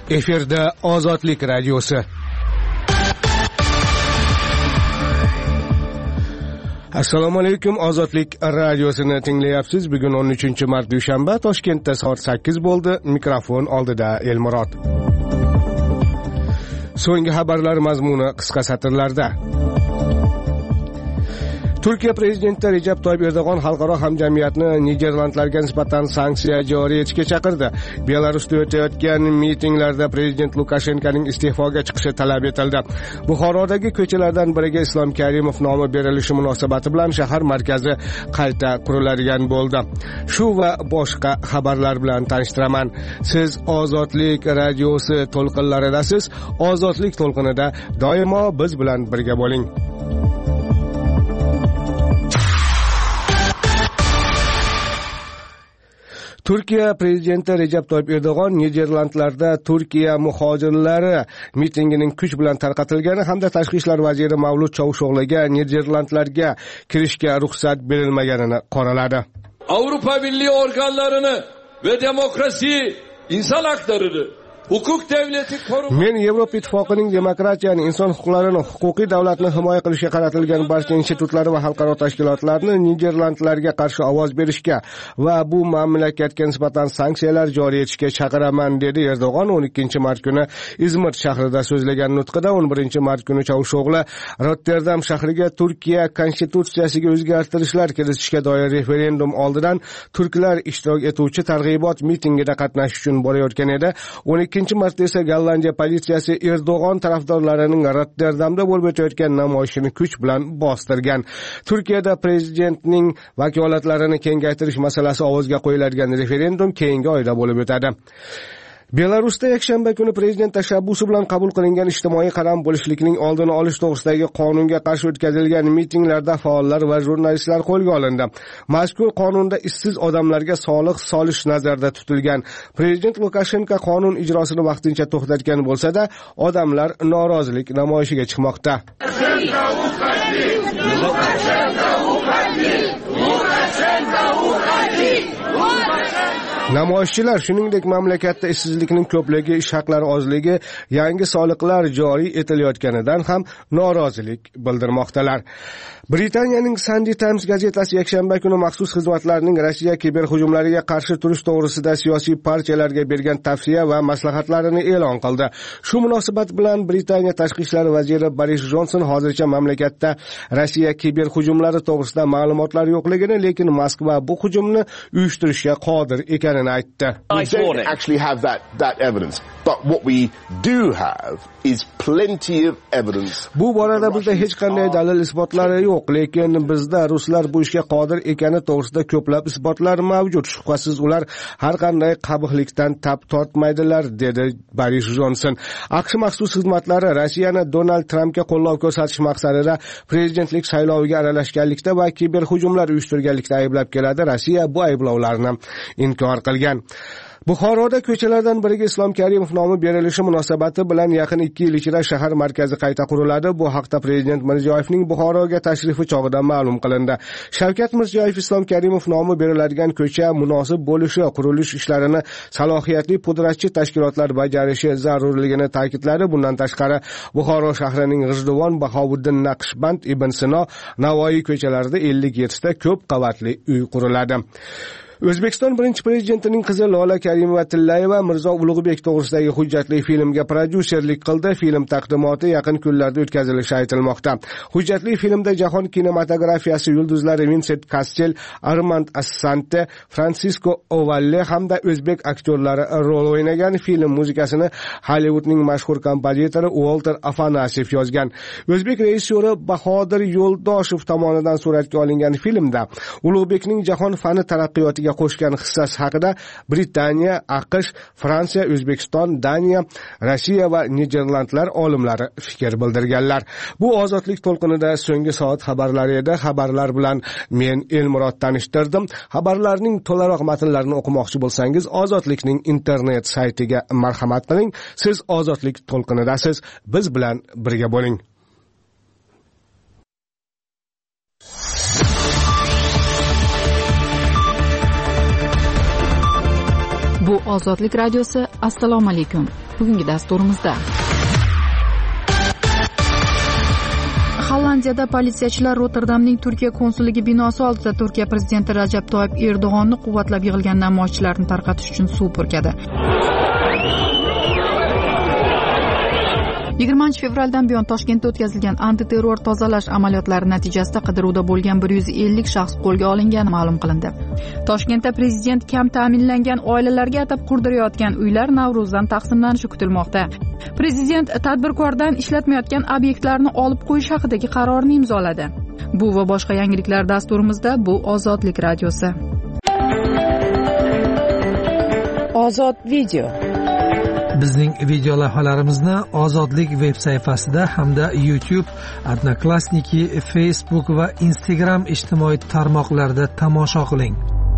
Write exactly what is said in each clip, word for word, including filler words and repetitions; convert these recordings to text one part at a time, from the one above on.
Efirda Ozodlik radiosi. Assalomu alaykum, Ozodlik radiosini tinglayapsiz. Bugun o'n uchinchi mart dushanba, Toshkentda soat sakkiz bo'ldi. Mikrofon oldida Elmurod. So'nggi xabarlar mazmuni qisqa satrlarda. Turkiya prezidenti Recep Tayyip Erdo'g'on xalqaro hamjamiyatni Niderlandlarga nisbatan sanksiya joriy etishga chaqirdi. Belarusda o'tayotgan mitinglarda prezident Lukashenkoning iste'foga chiqishi talab etildi. Buxorodagi ko'chalardan biriga Islom Karimov nomi berilishi munosabati bilan shahar markazi qayta quriladigan bo'ldi. Shu va boshqa xabarlar bilan tanishtiraman. Siz Ozodlik radiosi to'lqinlaridasiz. Ozodlik to'lqinida doimo biz bilan birga bo'ling. Turkiya prezidenti Recep Tayyip Erdo'g'on Niderlandlarda Turkiya muhojirlari mitingining kuch bilan tarqatilgani hamda tashqi ishlar vaziri Mavlut Çavuşoğlu'ga Niderlandlarga kirishga ruxsat berilmaganini qoraladi. Avrupa Birliği organlarını ve demokrasi, insan haklarını, hukuk devleti korumak. Men Yevropa Ittifoqining demokratiyani, inson huquqlarini, huquqiy davlatni himoya qilishga qaratilgan barcha institutlari va xalqaro tashkilotlarni Niderlandlarga qarshi ovoz berishga va bu mamlakatga nisbatan sanksiyalar joriy etishga chaqiraman, dedi Erdo'g'on o'n ikkinchi mart kuni Izmir shahrida so'zlagan nutqida. o'n birinchi mart kuni Çavuşoğlu Rotterdam shahriga Turkiya konstitutsiyasiga o'zgartirishlar kiritishga doir referendum oldidan turklar ishtirok etuvchi targ'ibot mitingida qatnashish uchun borayotgan edi. o'n ikkinchi martda esa Gollandiya politsiyasi Erdo'g'on tarafdorlarining Rotterdamda bo'lib o'tayotgan namoyishini kuch bilan bostirgan. Turkiyada prezidentning vakolatlarini kengaytirish masalasi ovozga qo'yiladigan referendum keyingi oyda bo'lib o'tadi. Belarusda yakshanba kuni prezident tashabbusi bilan qabul qilingan ijtimoiy qaram bo'lishlikning oldini olish to'g'risidagi qonunga qarshi o'tkazilgan mitinglarda faollar va jurnalistlar qo'lga olindi. Mazkur qonunda ishsiz odamlarga soliq solish nazarda tutilgan. Prezident Lukashenko qonun ijrosini vaqtincha to'xtatgan bo'lsa-da, odamlar norozilik namoyishiga chiqmoqda. Namoyishchilar shuningdek mamlakatda ishsizlikning ko'pligi, ish haqlari ozligi, yangi soliqlar joriy etilayotganidan ham norozilik bildirmoqdalar. Britaniyaning Sunday Times gazetasi yakshanba kuni maxsus xizmatlarning Rossiya kiberhujumlariga qarshi turish to'g'risida siyosiy partiyalarga bergan tavsiya va maslahatlarini e'lon qildi. Shu munosabat bilan Britaniya tashqi ishlar vaziri Boris Johnson hozircha mamlakatda Rossiya kiberhujumlari to'g'risida ma'lumotlar yo'qligini, lekin Moskva bu hujumni uyushtirishga qodir ekanini aytdi. We don't actually have that that evidence, but what we do have is plenty of evidence. Bu borada bizda hech qanday dalil isbotlari yo'q, lekin bizda ruslar bu ishga qodir ekani to'g'risida ko'plab isbotlar mavjud. Shubhasiz ular har qanday qabihlikdan tap tortmaydilar, dedi Boris Johnson. AQSh maxsus xizmatlari Rossiyani Donald Trampga qo'llov ko'rsatish maqsadida prezidentlik sayloviga aralashganlikda va kiberhujumlar uyushtirganlikda ayblab keladi. Rossiya bu ayblovlarni inkor qilgan. Buxoroda ko'chalardan biriga Islom Karimov nomi berilishi munosabati bilan yaqin ikki yil ichida shahar markazi qayta quriladi. Bu haqda prezident Mirziyoyevning Buxoroga tashrifi chog'ida ma'lum qilindi. Shavkat Mirziyoyev Islom Karimov nomi beriladigan ko'cha munosib bo'lishi, qurilish ishlarini salohiyatli pudratchi tashkilotlar bajarishi zarurligini ta'kidladi. Bundan tashqari, Buxoro shahrining G'ijduvon, Bahovuddin Naqshband, Ibn Sino, Navoiy ko'chalarida ellik yettita ko'p qavatli uy quriladi. O'zbekiston birinchi prezidentining qizi Lola Karimova-Tillayeva Mirzo Ulug'bek to'g'risidagi hujjatli filmga prodyuserlik qildi. Film taqdimoti yaqin kunlarda o'tkazilishi aytilmoqda. Hujjatli filmda jahon kinematografiyasi yulduzlari Vincent Cassel, Armand Assante, Francisco Ovalle hamda o'zbek aktyorlari rol o'ynagan. Film muzikasini Hollywoodning mashhur kompozitori Walter Afanasyev yozgan. O'zbek rejissyori Bahodir Yo'ldoshev tomonidan suratga olingan filmda Ulug'bekning jahon fani taraqqiyotiga qo'shgan hissasi haqida Britaniya, AQSh, Fransiya, O'zbekiston, Daniya, Rossiya va Niderlandlar olimlari fikr bildirganlar. Bu Ozodlik to'lqinida so'nggi soat xabarlari edi. Xabarlar bilan men Elmurod tanishtirdim. Xabarlarning to'laroq matnlarini o'qimoqchi bo'lsangiz, Ozodlikning internet saytiga marhamat qiling. Siz Ozodlik to'lqinidasiz. Biz bilan birga bo'ling. Bu Ozodlik radiosi. Assalomu alaykum. bugungi dasturimizda. Hollandiyada politsiyachilar Rotterdamning Turkiya konsulligi binosi oldida Turkiya prezidenti Rajab Toyyib Erdo'g'onni quvvatlab yig'ilgan namoyishchilarni tarqatish uchun suv purkadi. yigirmanchi fevraldan buyon Toshkentda o'tkazilgan antiterror tozalash amaliyotlari natijasida qidiruvda bo'lgan bir yuz ellik shaxs qo'lga olingani ma'lum qilindi. Toshkentda prezident kam ta'minlangan oilalarga atab qurdirayotgan uylar Navro'zdan taqsimlanishi kutilmoqda. Prezident tadbirkordan ishlatmayotgan obyektlarni olib qo'yish haqidagi qarorni imzoladi. Bu va boshqa yangiliklar dasturimizda. Bu Ozodlik radiosi. Ozod video. Bizning video lavhalarimizni Ozodlik veb sayfasida hamda YouTube, Odnoklassniki, Facebook va Instagram ijtimoiy tarmoqlarida tomosha qiling.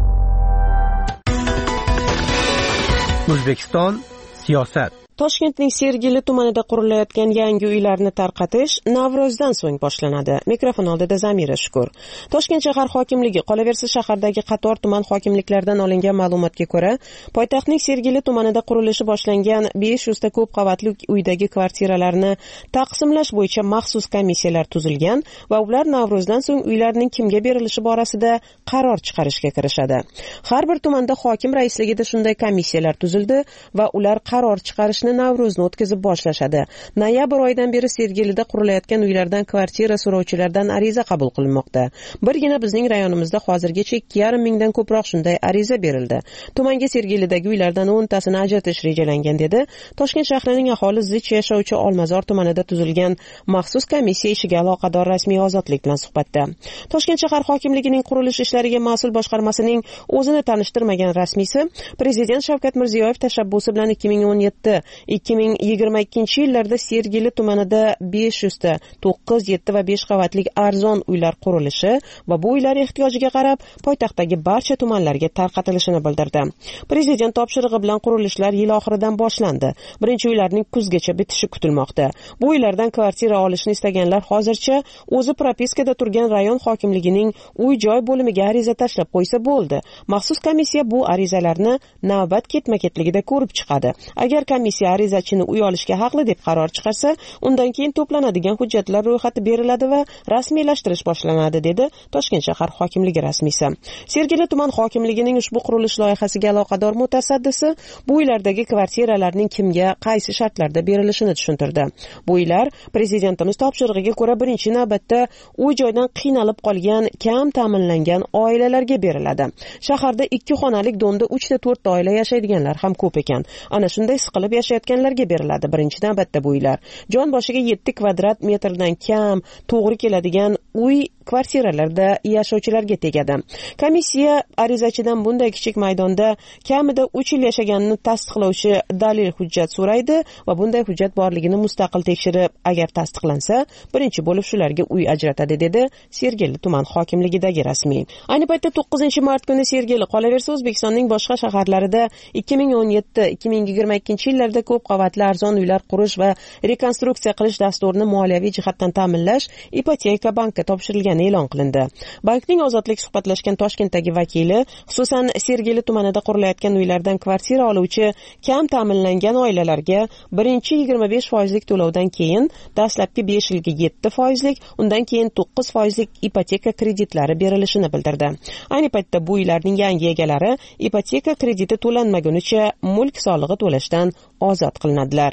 O'zbekiston siyosat. Toshkentning Sergeli tumanida qurilayotgan yangi uylarni tarqatish Navro'zdan so'ng boshlanadi. Mikrofon oldida Zamira Shukur. Toshkent shahar hokimligi, qolaversa shahardagi qator tuman hokimliklaridan olingan ma'lumotga ko'ra, poytaxtning Sergeli tumanida qurilishi boshlangan besh yuz ta ko'p qavatli uydagi kvartiralarni taqsimlash bo'yicha maxsus komissiyalar tuzilgan va ular Navro'zdan so'ng uylarning kimga berilishi borasida qaror chiqarishga kirishadi. Har bir tumanda hokim raisligida shunday komissiyalar tuzildi va ular qaror chiqarishni Navro'zni o'tkazib boshlashadi. Noyabr oyidan beri Sergelida qurilayotgan uylardan kvartira so'rovchilardan ariza qabul qilinmoqda. Birgina bizning rayonimizda hozirgacha ikki yarim mingdan ko'proq shunday ariza berildi. Tumanga Sergelidagi uylardan o'n tasini ajratish rejalangan dedi Toshkent shahrining aholi zich yashovchi Olmazor tumanida tuzilgan maxsus komissiya ishiga aloqador rasmiy Ozodlik bilan suhbatda. Toshkent shahar hokimligining qurilish ishlariga mas'ul boshqarmasining o'zini tanishtirmagan rasmiysi Prezident Shavkat Mirziyoyev tashabbusi bilan ikki ming o'n yetti ikki ming yigirma ikkinchi yillarda Sergeli tumanida besh yuz ta to'qqiz, yetti va besh qavatli arzon uylar qurilishi va bu uylar ehtiyojiga qarab poytaxtdagi barcha tumanlarga tarqatilishini bildirdi. Prezident topshirig'i bilan qurilishlar yil oxiridan boshlandi. Birinchi uylarning kuzgacha bitishi kutilmoqda. Bu uylardan kvartira olishni istaganlar hozircha o'zi propiskada turgan rayon hokimligining uy-joy bo'limiga ariza tashlab qo'ysa bo'ldi. Maxsus komissiya bu arizalarni navbat ketma-ketligida ko'rib chiqadi. Agar komissiya arizachini uy olishga haqli deb qaror chiqarsa, undan keyin to'planadigan hujjatlar ro'yxati beriladi va rasmiylashtirish boshlanadi, dedi Toshkent shahar hokimligi rasmiysi. Sergeli tuman hokimligining ushbu qurilish loyihasiga aloqador mutasaddisi bu uylardagi kvartiralarning kimga, qaysi shartlarda berilishini tushuntirdi. Bu uylar prezidentimiz topshirig'iga ko'ra birinchi navbatda uy-joydan qiynalib qolgan, kam ta'minlangan oilalarga beriladi. Shaharda ikki xonalik donda uch ta to'rt ta oila yashaydiganlar ham ko'p ekan. Ana shunday siqilib yashayotganlarga beriladi. Birinchi navbatda bu uylar jon boshiga yetti kvadrat metrdan kam to'g'ri keladigan uy kvartiralarda yashovchilarga tegadi. Komissiya arizachidan bunday kichik maydonda kamida uch yil yashaganini tasdiqlovchi dalil hujjat so'raydi va bunday hujjat borligini mustaqil tekshirib, agar tasdiqlansa, birinchi bo'lib shularga uy ajratadi, dedi Sergeli tuman hokimligidagi rasmiy. Ayni paytda to'qqizinchi mart kuni Sergeli, qolaversa O'zbekistonning boshqa shaharlarida ikki ming o'n yetti ikki ming yigirma ikkinchi yillarda ko'p qavatli arzon uylar qurish va rekonstruksiya qilish dasturini moliyaviy jihatdan ta'minlash Ipoteka bankka topshirilgani e'lon qilindi. Bankning Ozodlik suhbatlashgan Toshkentdagi vakili, xususan Sergeli tumanida qurilayotgan uylardan kvartira oluvchi kam ta'minlangan oilalarga birinchi yigirma besh foizlik to'lovdan keyin dastlabki besh yilga yetti foizlik, undan keyin to'qqiz foizlik ipoteka kreditlari berilishini bildirdi. Ayni paytda bu uylarning yangi egalari ipoteka krediti to'lanmagunicha mulk solig'i to'lashdan ozod qilinadilar.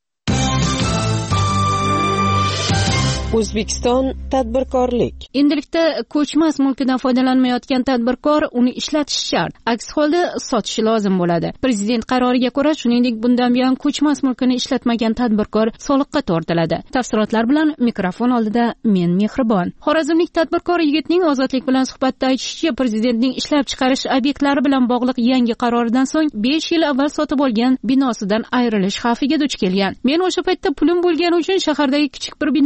O'zbekiston tadbirkorlik. Endilikda ko'chmas mulkidan foydalanmayotgan tadbirkor uni ishlatishi shart. Aks holda sotishi lozim bo'ladi. Prezident qaroriga ko'ra, shuningdek, bundan buyon ko'chmas mulkini ishlatmagan tadbirkor soliqqa tortiladi. Tafsilotlar bilan mikrofon oldida men Mehribon. Xorazmlik tadbirkor yigitning Ozodlik bilan suhbatda aytishicha, prezidentning ishlab chiqarish obyektlari bilan bog'liq yangi qaroridan so'ng besh yil avval sotib olgan binosidan ayrilish xavfiga duch kelgan. Men o'sha paytda pulim bo'lgani uchun shahardagi kichik bir binoni sotib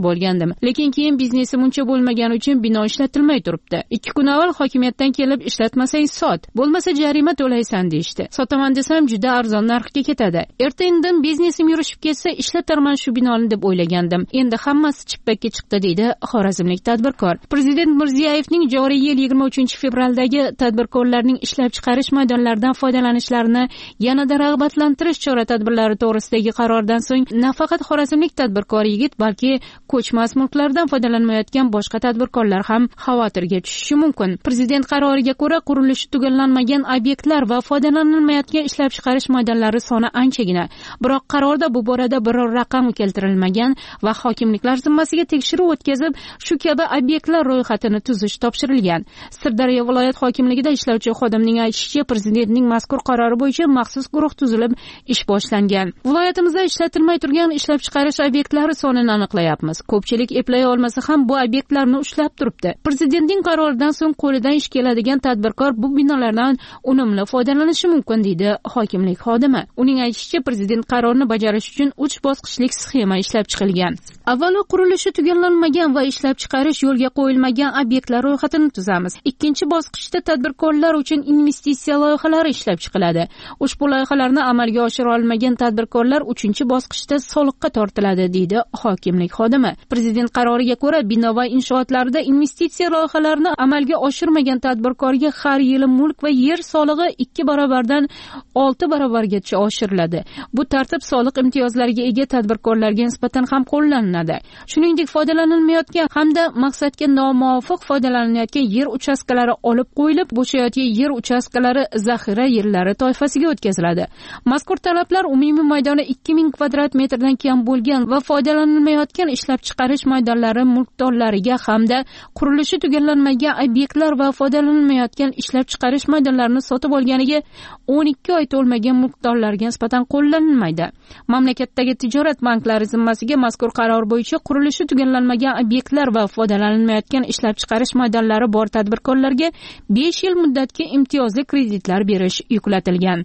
olgandim, lekin keyin biznesim uncha bo'lmagani uchun bino ishlatilmay turibdi. Ikki kun avval hokimiyatdan kelib ishlatmasang sot, bo'lmasa jarima to'laysan deyishdi. Sotaman desam juda arzon narxga ketadi. Erta indin biznesim yurishib ketsa ishlatarman shu binoni deb o'ylagandim. Endi hammasi chippakka chiqdi deydi xorazmlik tadbirkor. Prezident Mirziyoyevning joriy yil yigirma uchinchi fevraldagi tadbirkorlarning ishlab chiqarish maydonlaridan foydalanishlarini yanada rag'batlantirish chora-tadbirlari to'g'risidagi qarordan so'ng nafaqat xorazmlik tadbirkor yigit, balki ko'chmas mulklardan foydalanmayotgan boshqa tadbirkorlar ham xavotirga tushishi mumkin. Prezident qaroriga ko'ra, qurilishi tugallanmagan obyektlar va foydalanilmayotgan ishlab chiqarish maydonlari soni anchagina. Biroq qarorda bu borada biror raqam keltirilmagan va hokimliklar zimmasiga tekshiruv o'tkazib, shu kabi obyektlar ro'yxatini tuzish topshirilgan. Sirdaryo viloyat hokimligida ishlovchi xodimning aytishicha, prezidentning mazkur qarori bo'yicha maxsus guruh tuzilib, ish boshlangan. Viloyatimizda ishlatilmay turgan ishlab chiqarish obyektlari sonini aniqlayapmiz. Ko'pchilik eplay olmasa ham bu obyektlarni ushlab turibdi. Prezidentning qaroridan so'ng qo'lidan ish keladigan tadbirkor bu binolardan unumli foydalanishi mumkin deydi hokimlik xodimi. Uning aytishicha, prezident qarorini bajarish uchun uch bosqichlik sxema ishlab chiqilgan. Avvalo qurilishi tugallanmagan va ishlab chiqarish yo'lga qo'yilmagan obyektlar ro'yxatini tuzamiz. Ikkinchi bosqichda tadbirkorlar uchun investitsiya loyihalari ishlab chiqiladi. Ushbu loyihalarni amalga oshira olmagan tadbirkorlar uchinchi bosqichda soliqqa tortiladi deydi hokimlik xodimi. Prezident qaroriga ko'ra, bino va inshootlarda investitsiya loyihalarini amalga oshirmagan tadbirkorga har yili mulk va yer solig'i ikki barobardan olti barobargacha oshiriladi. Bu tartib soliq imtiyozlariga ega tadbirkorlarga nisbatan ham qo'llaniladi. Shuningdek, foydalanilmayotgan hamda maqsadga nomuvofiq foydalanayotgan yer uchastkalari olib qo'yilib, bo'shayotgan yer uchastkalari zaxira yerlari toifasiga o'tkaziladi. Mazkur talablar umumiy maydoni ikki ming kvadrat metrdan kam bo'lgan va foydalanilmayotgan ishlab chiqarish maydonlari mulkdorlariga hamda qurilishi tugallanmagan obyektlar va foydalanilmayotgan ishlab chiqarish maydonlarini sotib olganiga o'n ikki oy to'lmagan mulkdorlarga nisbatan qo'llanilmaydi. Mamlakatdagi tijorat banklari zimmasiga mazkur qaror bo'yicha qurilishi tugallanmagan obyektlar va foydalanilmayotgan ishlab chiqarish maydonlari bor tadbirkorlarga besh yil muddatga imtiyozli kreditlar berish yuklatilgan.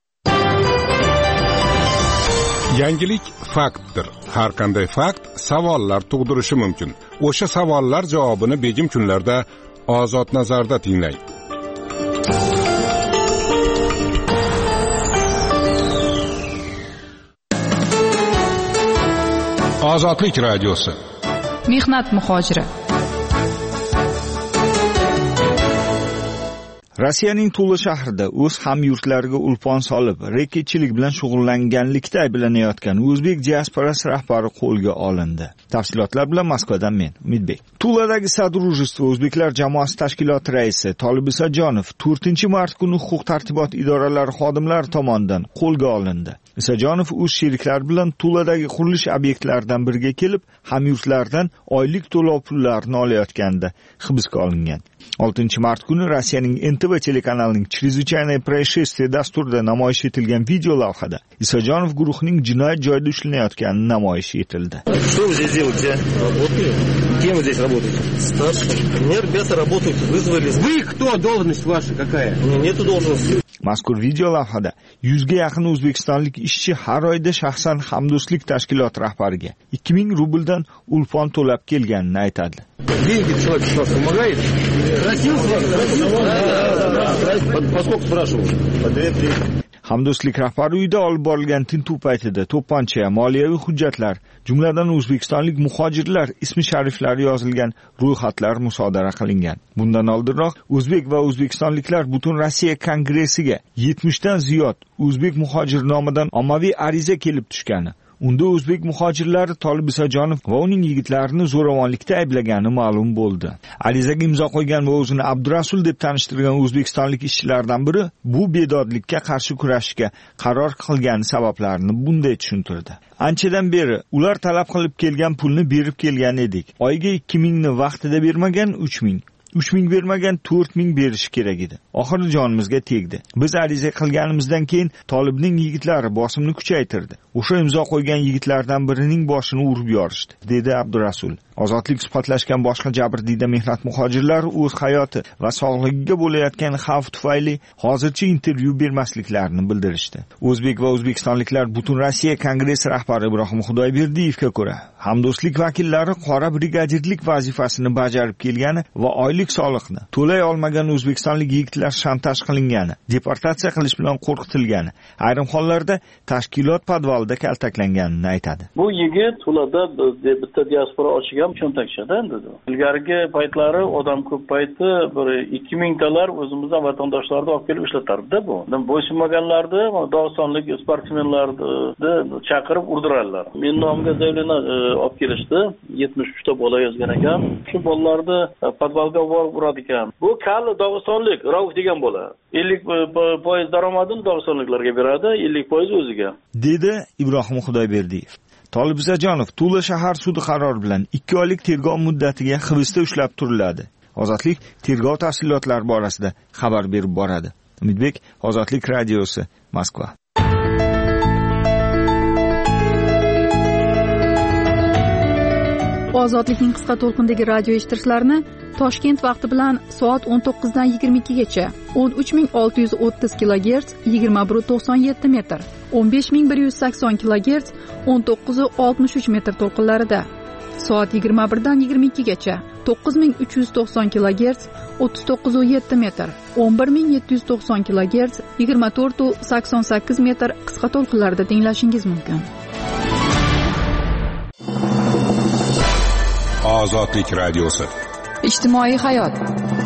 Yangilik faktdir. Har qanday fakt savollar tug'dirishi mumkin. O'sha savollar javobini begim kunlarda Ozod nazarda tinglang. Ozodlik radiosi. Mehnat muhojiri. Rossiyaning Tula shahrida o'z hamyurtlariga ulpon solib, reketchilik bilan shug'ullanganlikda ayblanayotgan o'zbek diasporasi rahbari qo'lga olindi. Tafsilotlar bilan Moskvadan men, Umidbek. Tuladagi Soдружество o'zbeklar jamoasi tashkiloti raisi Tolib Isajonov to'rtinchi mart kuni huquq-tartibot idoralari xodimlari tomonidan qo'lga olindi. Isajonov o'z sheriklari bilan Tuladagi qurilish obyektlaridan biriga kelib, hamyurtlardan oylik to'lov pullarini olayotganda hibsga olingan. oltinchi mart kuni Rossiyaning N T V telekanalining Чрезвычайное происшествие dasturida namoyish etilgan video lavhada Isajonov guruhining jinoyat joyida ushlanayotgani namoyish etildi. Что вы здесь делаете? Работали? Кем вы здесь работаете? Старший. Мне ребята работают, вызвали. Вы кто? Должность ваша какая? У меня нету должности. Mazkur video lavhada yuzga yaqin o'zbekistonlik ishchi har oyda shaxsan Hamdo'stlik tashkiloti rahbariga ikki ming rubldan ulpon to'lab kelganini aytadi. Деньги человек что помогает? Поскольку спрашивал? Hamdo'stlik rahbari uyda olib borilgan tintuv paytida to'pponcha, moliyaviy hujjatlar, jumladan o'zbekistonlik muhojirlar ismi shariflari yozilgan ro'yxatlar musodara qilingan. Bundan oldinroq o'zbek va o'zbekistonliklar butun Rossiya kongressiga yetmishdan ziyod o'zbek muhojir nomidan ommaviy ariza kelib tushgani, unda o'zbek muhojirlari Tolib Isajonov va uning yigitlarini zo'ravonlikda ayblagani ma'lum bo'ldi. Arizaga imzo qo'ygan va o'zini Abdurasul deb tanishtirgan o'zbekistonlik ishchilardan biri bu bedodlikka qarshi kurashishga qaror qilgan sabablarini bunday tushuntirdi. Anchadan beri ular talab qilib kelgan pulni berib kelgan edik. Oyiga ikki ming ni vaqtida bermagan uch ming. uch ming bermagan to'rt ming berish kerak edi. Oxiri jonimizga tegdi. Biz ariza qilganimizdan keyin Tolibning yigitlari bosimni kuchaytirdi. O'sha imzo qo'ygan yigitlardan birining boshini urib yorishdi, dedi Abdurasul. Ozodlik suhbatlashgan boshqa jabrdiyda mehnat muhojirlar o'z hayoti va sog'ligiga bo'layotgan xavf tufayli hozircha intervyu bermasliklarini bildirishdi. O'zbek va o'zbekistonliklar Butun Rossiya Kongressi rahbari Ibrohim Xudoyberdiyevga ko'ra, hamdo'stlik vakillari qora brigadirlik vazifasini bajarib kelgani va oylik soliqni to'lay olmagan o'zbekistonlik yigitlar shantaj qilingani, deportatsiya qilish bilan qo'rqitilgani, ayrim hollarda tashkilot podvalida kaltaklanganini aytadi. Bu yigit ularda bitta diaspora ochgan cho'ntakchada endi. Ilgarigi paytlari odam ko'p payti bir ikki ming talar o'zimizdan vatandoshlarni olib kelib ishlatardi bu. Bo'ysunmaganlarni Dog'istonlik sportsmenlarni chaqirib urdirarlar. Men nomimga zaylini olib kelishdi. yetmish uch ta bola yozgan ekan. Shu bolalarni podvalga uradi ekan. Bu kal Dog'istonlik Rauf degan bola. ellik foiz daromadini Dog'istonliklarga beradi, ellik foiz o'ziga. Dedi Ibrohim Xudoyberdiyev. Tolib Zajonov Tula shahar sudi qarori bilan ikki oylik tergov muddatiga hibsda ushlab turiladi. Ozodlik tergov tafsilotlari borasida xabar berib boradi. Umidbek, Ozodlik radiosi, Moskva. Ozodlikning qisqa to'lqindagi radio eshitishlarini Toshkent vaqti bilan soat o'n to'qqizdan yigirma ikkigacha o'n uch ming olti yuz o'ttiz kilogerts yigirma bir nuqta to'qson yetti metr, o'n besh ming bir yuz sakson kilogerts o'n to'qqiz nuqta oltmish uch metr to'lqinlarida, soat yigirma birdan yigirma ikkigacha to'qqiz ming uch yuz to'qson kilogerts o'ttiz to'qqiz nuqta yetti metr, o'n bir ming yetti yuz to'qson kilogerts yigirma to'rt nuqta sakson sakkiz metr qisqa to'lqinlarida tinglashingiz mumkin. Ozodlik radiosi. Ijtimoiy hayot.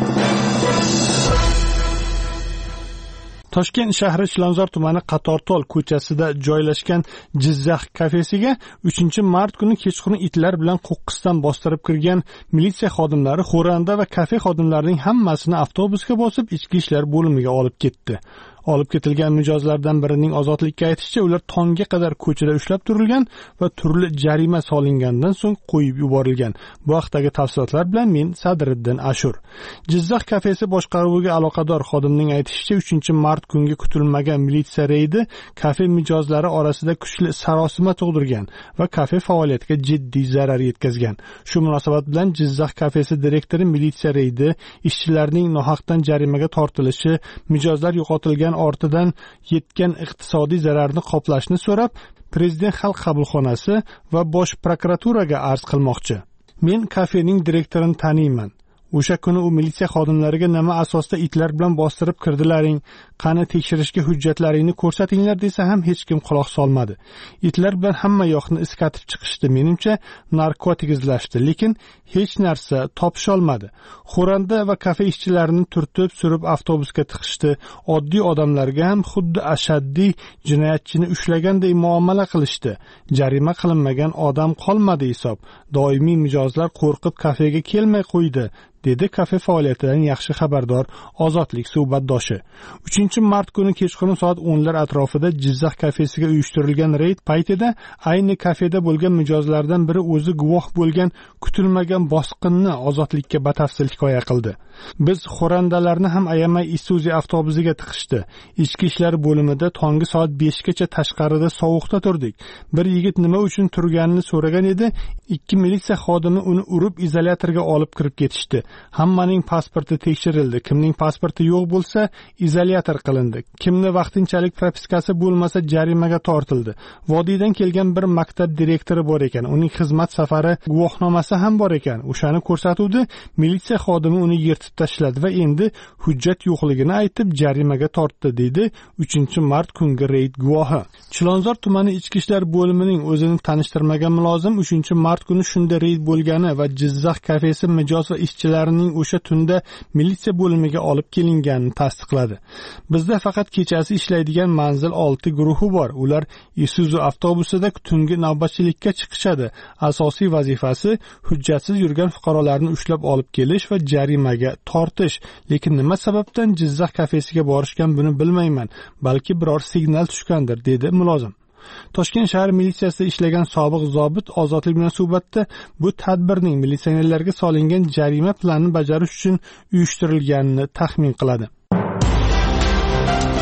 Toshkent shahri Chilonzor tumani Qatortol ko'chasida joylashgan Jizzax kafesiga uchinchi mart kuni kechqurun itlar bilan qo'qqisdan bostirib kirgan militsiya xodimlari xo'randa va kafe xodimlarining hammasini avtobusga bosib ichki ishlar bo'limiga olib ketdi. Olib ketilgan mijozlardan birining Ozodlikka aytishicha, ular tongga qadar ko'chada ushlab turilgan va turli jarima solingandan so'ng qo'yib yuborilgan. Bu haqdagi tafsilotlar bilan men Sadriddin Ashur. Jizzax kafesi boshqaruviga aloqador xodimning aytishicha, uchinchi mart kungi kutilmagan militsiya reydi kafe mijozlari orasida kuchli sarosima tug'dirgan va kafe faoliyatiga jiddiy zarar yetkazgan. Shu munosabat bilan Jizzax kafesi direktori militsiya reydi, ishchilarning nohaqdan jarimaga tortilishi, mijozlar yo'qotilgan ortidan yetgan iqtisodiy zararni qoplashni so'rab, Prezident xalq qabulxonasi va bosh prokuraturaga arz qilmoqchi. Men kafening direktorini taniyman. O'sha kuni u militsiya xodimlariga nima asosda itlar bilan bostirib kirdilaring, qani tekshirishga hujjatlaringni ko'rsatinglar desa ham hech kim quloq solmadi. Itlar bilan hamma yoqni iskatib chiqishdi. Menimcha narkotik izlashdi, lekin hech narsa topisha olmadi. Xo'randa va kafe ishchilarini turtib surib avtobusga tiqishdi. Oddiy odamlarga ham xuddi ashaddiy jinoyatchini ushlaganday muomala qilishdi. Jarima qilinmagan odam qolmadi hisob. Doimiy mijozlar qo'rqib kafega kelmay qo'ydi, dedi kafe faoliyatidan yaxshi xabardor Ozodlik suhbatdoshi. uchinchi mart kuni kechqurun soat o'nlar atrofida Jizzax kafesiga uyushtirilgan reyd paytida ayni kafeda bo'lgan mijozlardan biri o'zi guvoh bo'lgan kutilmagan bosqinni Ozodlikka batafsil hikoya qildi. Biz xo'randalarni ham ayamay Isuzu avtobusiga tiqishdi. Ichki ishlar bo'limida tongi soat beshgacha tashqarida sovuqda turdik. Bir yigit nima uchun turganini so'ragan edi. Ikki militsiya xodimi uni urib izolyatorga olib kirib ketishdi. Hammaning pasporti tekshirildi. Kimning pasporti yo'q bo'lsa, izolyator qilindi. Kimni vaqtinchalik propiskasi bo'lmasa, jarimaga tortildi. Vodiydan kelgan bir maktab direktori bor ekan. Uning xizmat safari guvohnomasi ham bor ekan. O'shani ko'rsatuvdi. Militsiya xodimi uni yirtib tashladi va endi hujjat yo'qligini aytib jarimaga tortdi, dedi uchinchi mart kungi reyd guvohi. Chilonzor tumani ichki ishlar bo'limining o'zini tanishtirmagan mulozim uchinchi mart kuni shunda reyd bo'lgani va Jizzax kafesi mijoz va ishchilarining o'sha tunda militsiya bo'limiga olib kelinganini tasdiqladi. Bizda faqat kechasi ishlaydigan manzil olti guruhi bor. Ular Isuzu avtobusida tungi navbatchilikka chiqishadi. Asosiy vazifasi hujjatsiz yurgan fuqarolarni ushlab olib kelish va jarimaga tortish. Lekin nima sababdan Jizzax kafesiga borishgan buni bilmayman. Balki biror signal tushgandir, dedi mulozim. Toshkent shahar militsiyasida ishlagan sobiq zobit Ozodlik bilan suhbatda bu tadbirning militsionerlarga solingan jarima planini bajarish uchun uyushtirilganini taxmin qiladi.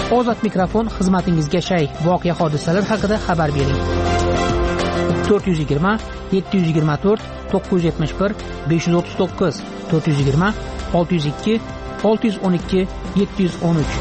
Ozod mikrofon xizmatingizga shay. Voqea hodisalar haqida xabar bering. to'rt yuz yigirma yetti yuz yigirma to'rt to'qqiz yuz yetmish bir besh yuz o'ttiz to'qqiz to'rt yuz yigirma olti yuz ikki olti yuz o'n ikki yetti yuz o'n uch.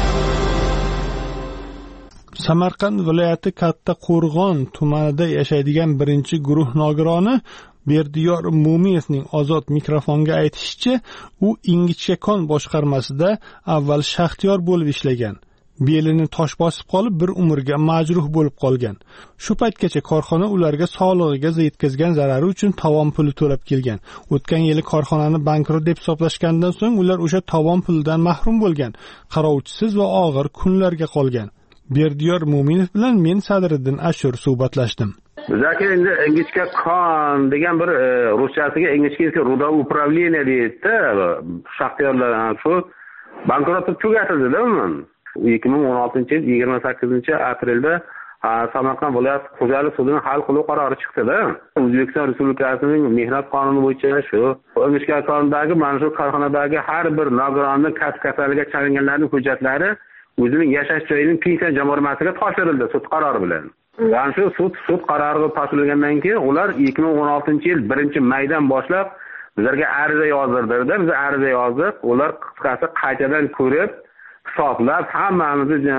Samarqand viloyati Katta Qo'rg'on tumanida yashaydigan birinchi guruh nogironi Berdiyor Mo'minovning Ozod mikrofonga aytishicha, u ingichka kon boshqarmasida avval shaxtyor bo'lib ishlagan. Belini tosh bosib qolib, bir umrga majruh bo'lib qolgan. Shu paytgacha korxona ularga sog'lig'iga yetkazgan zarari uchun tovon puli to'lab kelgan. O'tgan yili korxonani bankrot deb hisoblashgandan so'ng ular o'sha tovon pulidan mahrum bo'lgan, qarovchisiz va og'ir kunlarga qolgan. Berdiyor Mo'minov bilan men Sadriddin Ashur suhbatlashdim. Bizaki endi ingichka kon degan bir ruschasiga ingichka ruda upravleniya deydi. Shaxtyorlar shu bankrotga tugatildi-da umuman. ikki ming o'n oltinchi yil yigirma sakkizinchi aprelda Samarqand viloyat xo'jalik sudining hal qiluv qarori chiqdi-da. O'zbekiston Respublikasining mehnat qonuni bo'yicha shu ingichka kondagi mana shu korxonadagi har bir nogironning kasb-kasaliga chalinganlarning hujjatlari o'zining yashash joyining pensiya jamg'armasiga topshirildi sud qarori bilan. Yani shu sud sud qaroriga topshirilgandan keyin ular ikki ming o'n oltinchi yil birinchi maydan boshlab bizlarga ariza yozdirdi-da. Biz ariza yozdik. Ular qisqasi qaytadan ko'rib, hisoblab hammamizni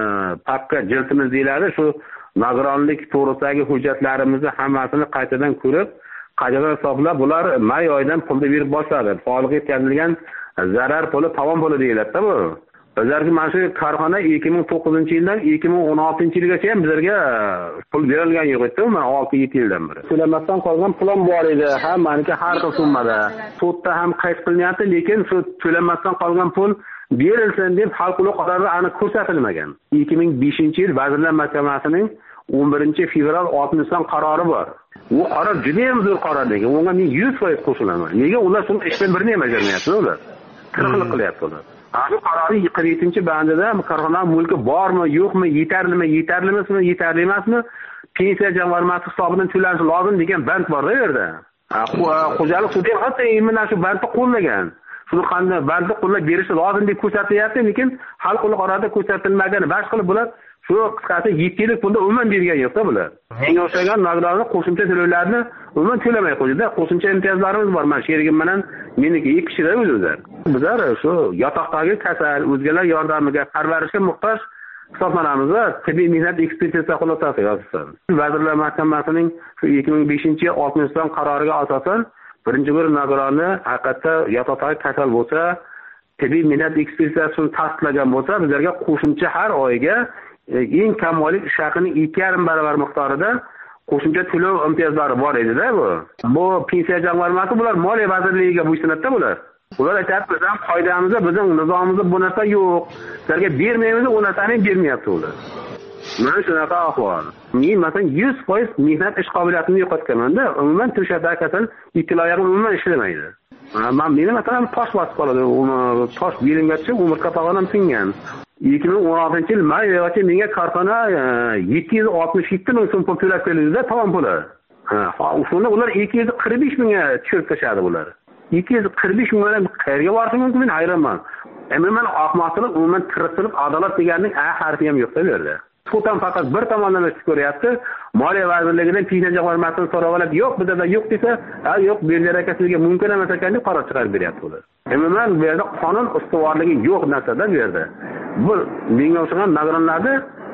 papka jiltimiz deyiladi, shu nogironlik to'g'risidagi hujjatlarimizni hammasini qaytadan ko'rib, qaytadan hisoblab ular may oyidan pulni berib boshladi. Soliqqa yetkazilgan zarar puli tovon puli deyiladi-da bu. Bizlarga mana shu korxona ikki ming to'qqizinchi yildan ikki ming o'n oltinchi yilgacha ham bizlarga pul berilgan yo'q edi, mana olti yetti yildan beri. To'lamasdan qolgan pulim bor edi, hammaniki har xil summada. Sudda ham qayd qilinyapti, lekin shu to'lamasdan qolgan pul berilsin deb hal qiluv qarori aniq ko'rsatilmagan. ikki ming beshinchi yil Vazirlar Mahkamasining o'n birinchi fevral oltmishdan qarori bor. Bu qaror juda ham zo'r qaror ekan. Unga men yuz foiz qo'shilaman. Nega ular shuni ishdan birini ham bajarmayapti ular? Qirqlik qilyapti ular. Shu qarorning qirq yettinchi bandida korxona mulki bormi, yo'qmi, yetarlimi, yetarli emasmi, yetarli emasmi, pensiya jamg'armasi hisobidan to'lanishi lozim degan band bor-da bu yerda. Xo'jalik sudi ham hatto mana shu bandni qo'llagan. Shuni qanday bandni qo'llab berishi lozim deb ko'rsatyapti, lekin hal qiluv qarorida ko'rsatilmagan. Bash qilib bular shu qisqasi yetti yillik pulni umuman bergan yo'q-da bular. Menga o'xshagan nogironlar qo'shimcha to'lovlarni umuman to'lamay qo'ydi-da. Qo'shimcha imtiyozlarimiz bor. Men sherigim bilan meniki ikki kishida o'zimizlar. Bizlar shu yotoqdagi kasal, o'zgalar yordamiga, parvarishga muhtoj hisoblanamiz va tibbiy mehnat ekspertizasi xulosasiga asosan. Vazirlar Mahkamasining shu ikki ming beshinchi yil oltmishdan qaroriga asosan birinchi guruh nogironi haqiqatda yotoqdagi kasal bo'lsa, tibbiy mehnat ekspertizasini tasdiqlagan bo'lsa, bizlarga qo'shimcha har oyiga eng kam oylik ish haqining ikki yarim barobar miqdorida qo'shimcha to'lov imtiyozlari bor edi-da bu. Bu pensiya jamg'armasi bular Moliya vazirligiga bo'ysunadi-da bular. Ular aytadi, biz ham qoidamizda, bizning nizomimizda bu narsa yo'q. Sizlarga bermaymiz, u narsani ham bermayapti ular. Mana shunaqa ahvol. Men masalan yuz foiz mehnat ish qobiliyatini yo'qotganman-da. Umuman to'shakda kasal ikki oyog'im umuman ishlamaydi. Men meni masalan tosh bosib qoladi. Uni tosh belimga tushib, umurtqa pog'onam singan. ikki ming o'n oltinchi yil may oyigacha menga korxona yetti yuz oltmish yetti ming so'm pul to'lab keldi-da, tovon puli. Ha, shuni ular ikki yuz qirq besh mingga tushirib tashadi bular. ikki yuz qirq besh ming bilan qayerga borishi mumkin? Men hayronman. Umuman ahmoqchilik, umuman tirikchilik, adolat deganning a harfi ham yo'q-da bu yerda. Suddan faqat bir tomonlama ish ko'ryapti. Moliya vazirligidan pensiya jamg'armasini so'rab olib, yo'q, bizda yo'q desa, ha yo'q, berlar akasiga mumkin emas ekan deb qaror chiqarib beryapti ular. Umuman bu yerda qonun ustuvorligi yo'q narsada bu yerda. Bu menga o'xshagan nogironlarni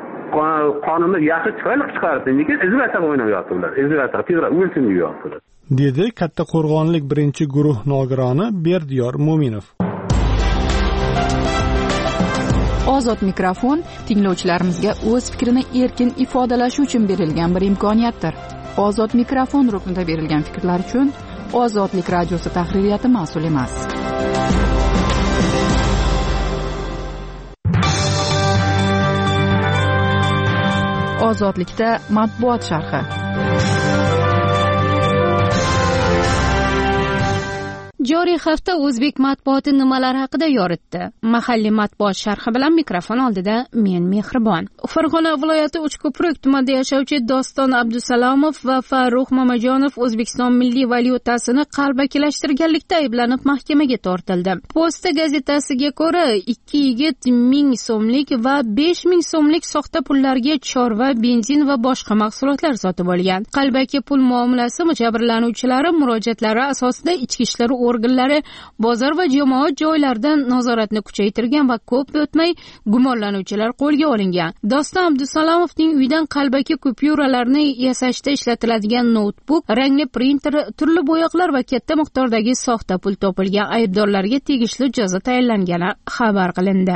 qonunni yaxshi chiqarib chiqardi, lekin izlashda o'ynayapti ular. Izlashda tezroq o'lsin deyapti. Dedi Katta Qo'rg'onlik birinchi guruh nogironi Berdiyor Mo'minov. Ozod mikrofon tinglovchilarimizga o'z fikrini erkin ifodalashi uchun berilgan bir imkoniyatdir. Ozod mikrofon ruknida berilgan fikrlar uchun Ozodlik radiosi tahririyati mas'ul emas. Ozodlikda matbuot sharhi. joriy hafta o'zbek matbuoti nimalar haqida yoritdi? Mahalliy matbuot sharhi bilan mikrofon oldida men Mehribon. Farg'ona viloyati Uchko'prik tumanida yashovchi Doston Abdusalomov va Farruh Mamajonov O'zbekiston milliy valyutasini qalbakilashtirganlikda ayblanib mahkamaga tortildi. Posta gazetasiga ko'ra, ikki yigit ming so'mlik va besh ming so'mlik soxta pullarga chorva, benzin va boshqa mahsulotlar sotib olgan. Qalbaki pul muomalasi jabrlanuvchilari murojaatlari asosida ichki ishlar organlari bozor va jamoat joylarida nazoratni kuchaytirgan va ko'p o'tmay gumonlanuvchilar qo'lga olingan. Doston Abdusalomovning uyidan qalbaki kupyuralarni yasashda ishlatiladigan notebook, rangli printer, turli bo'yoqlar va katta miqdordagi soxta pul topilgan. Aybdorlarga tegishli jazo tayinlangani xabar qilindi.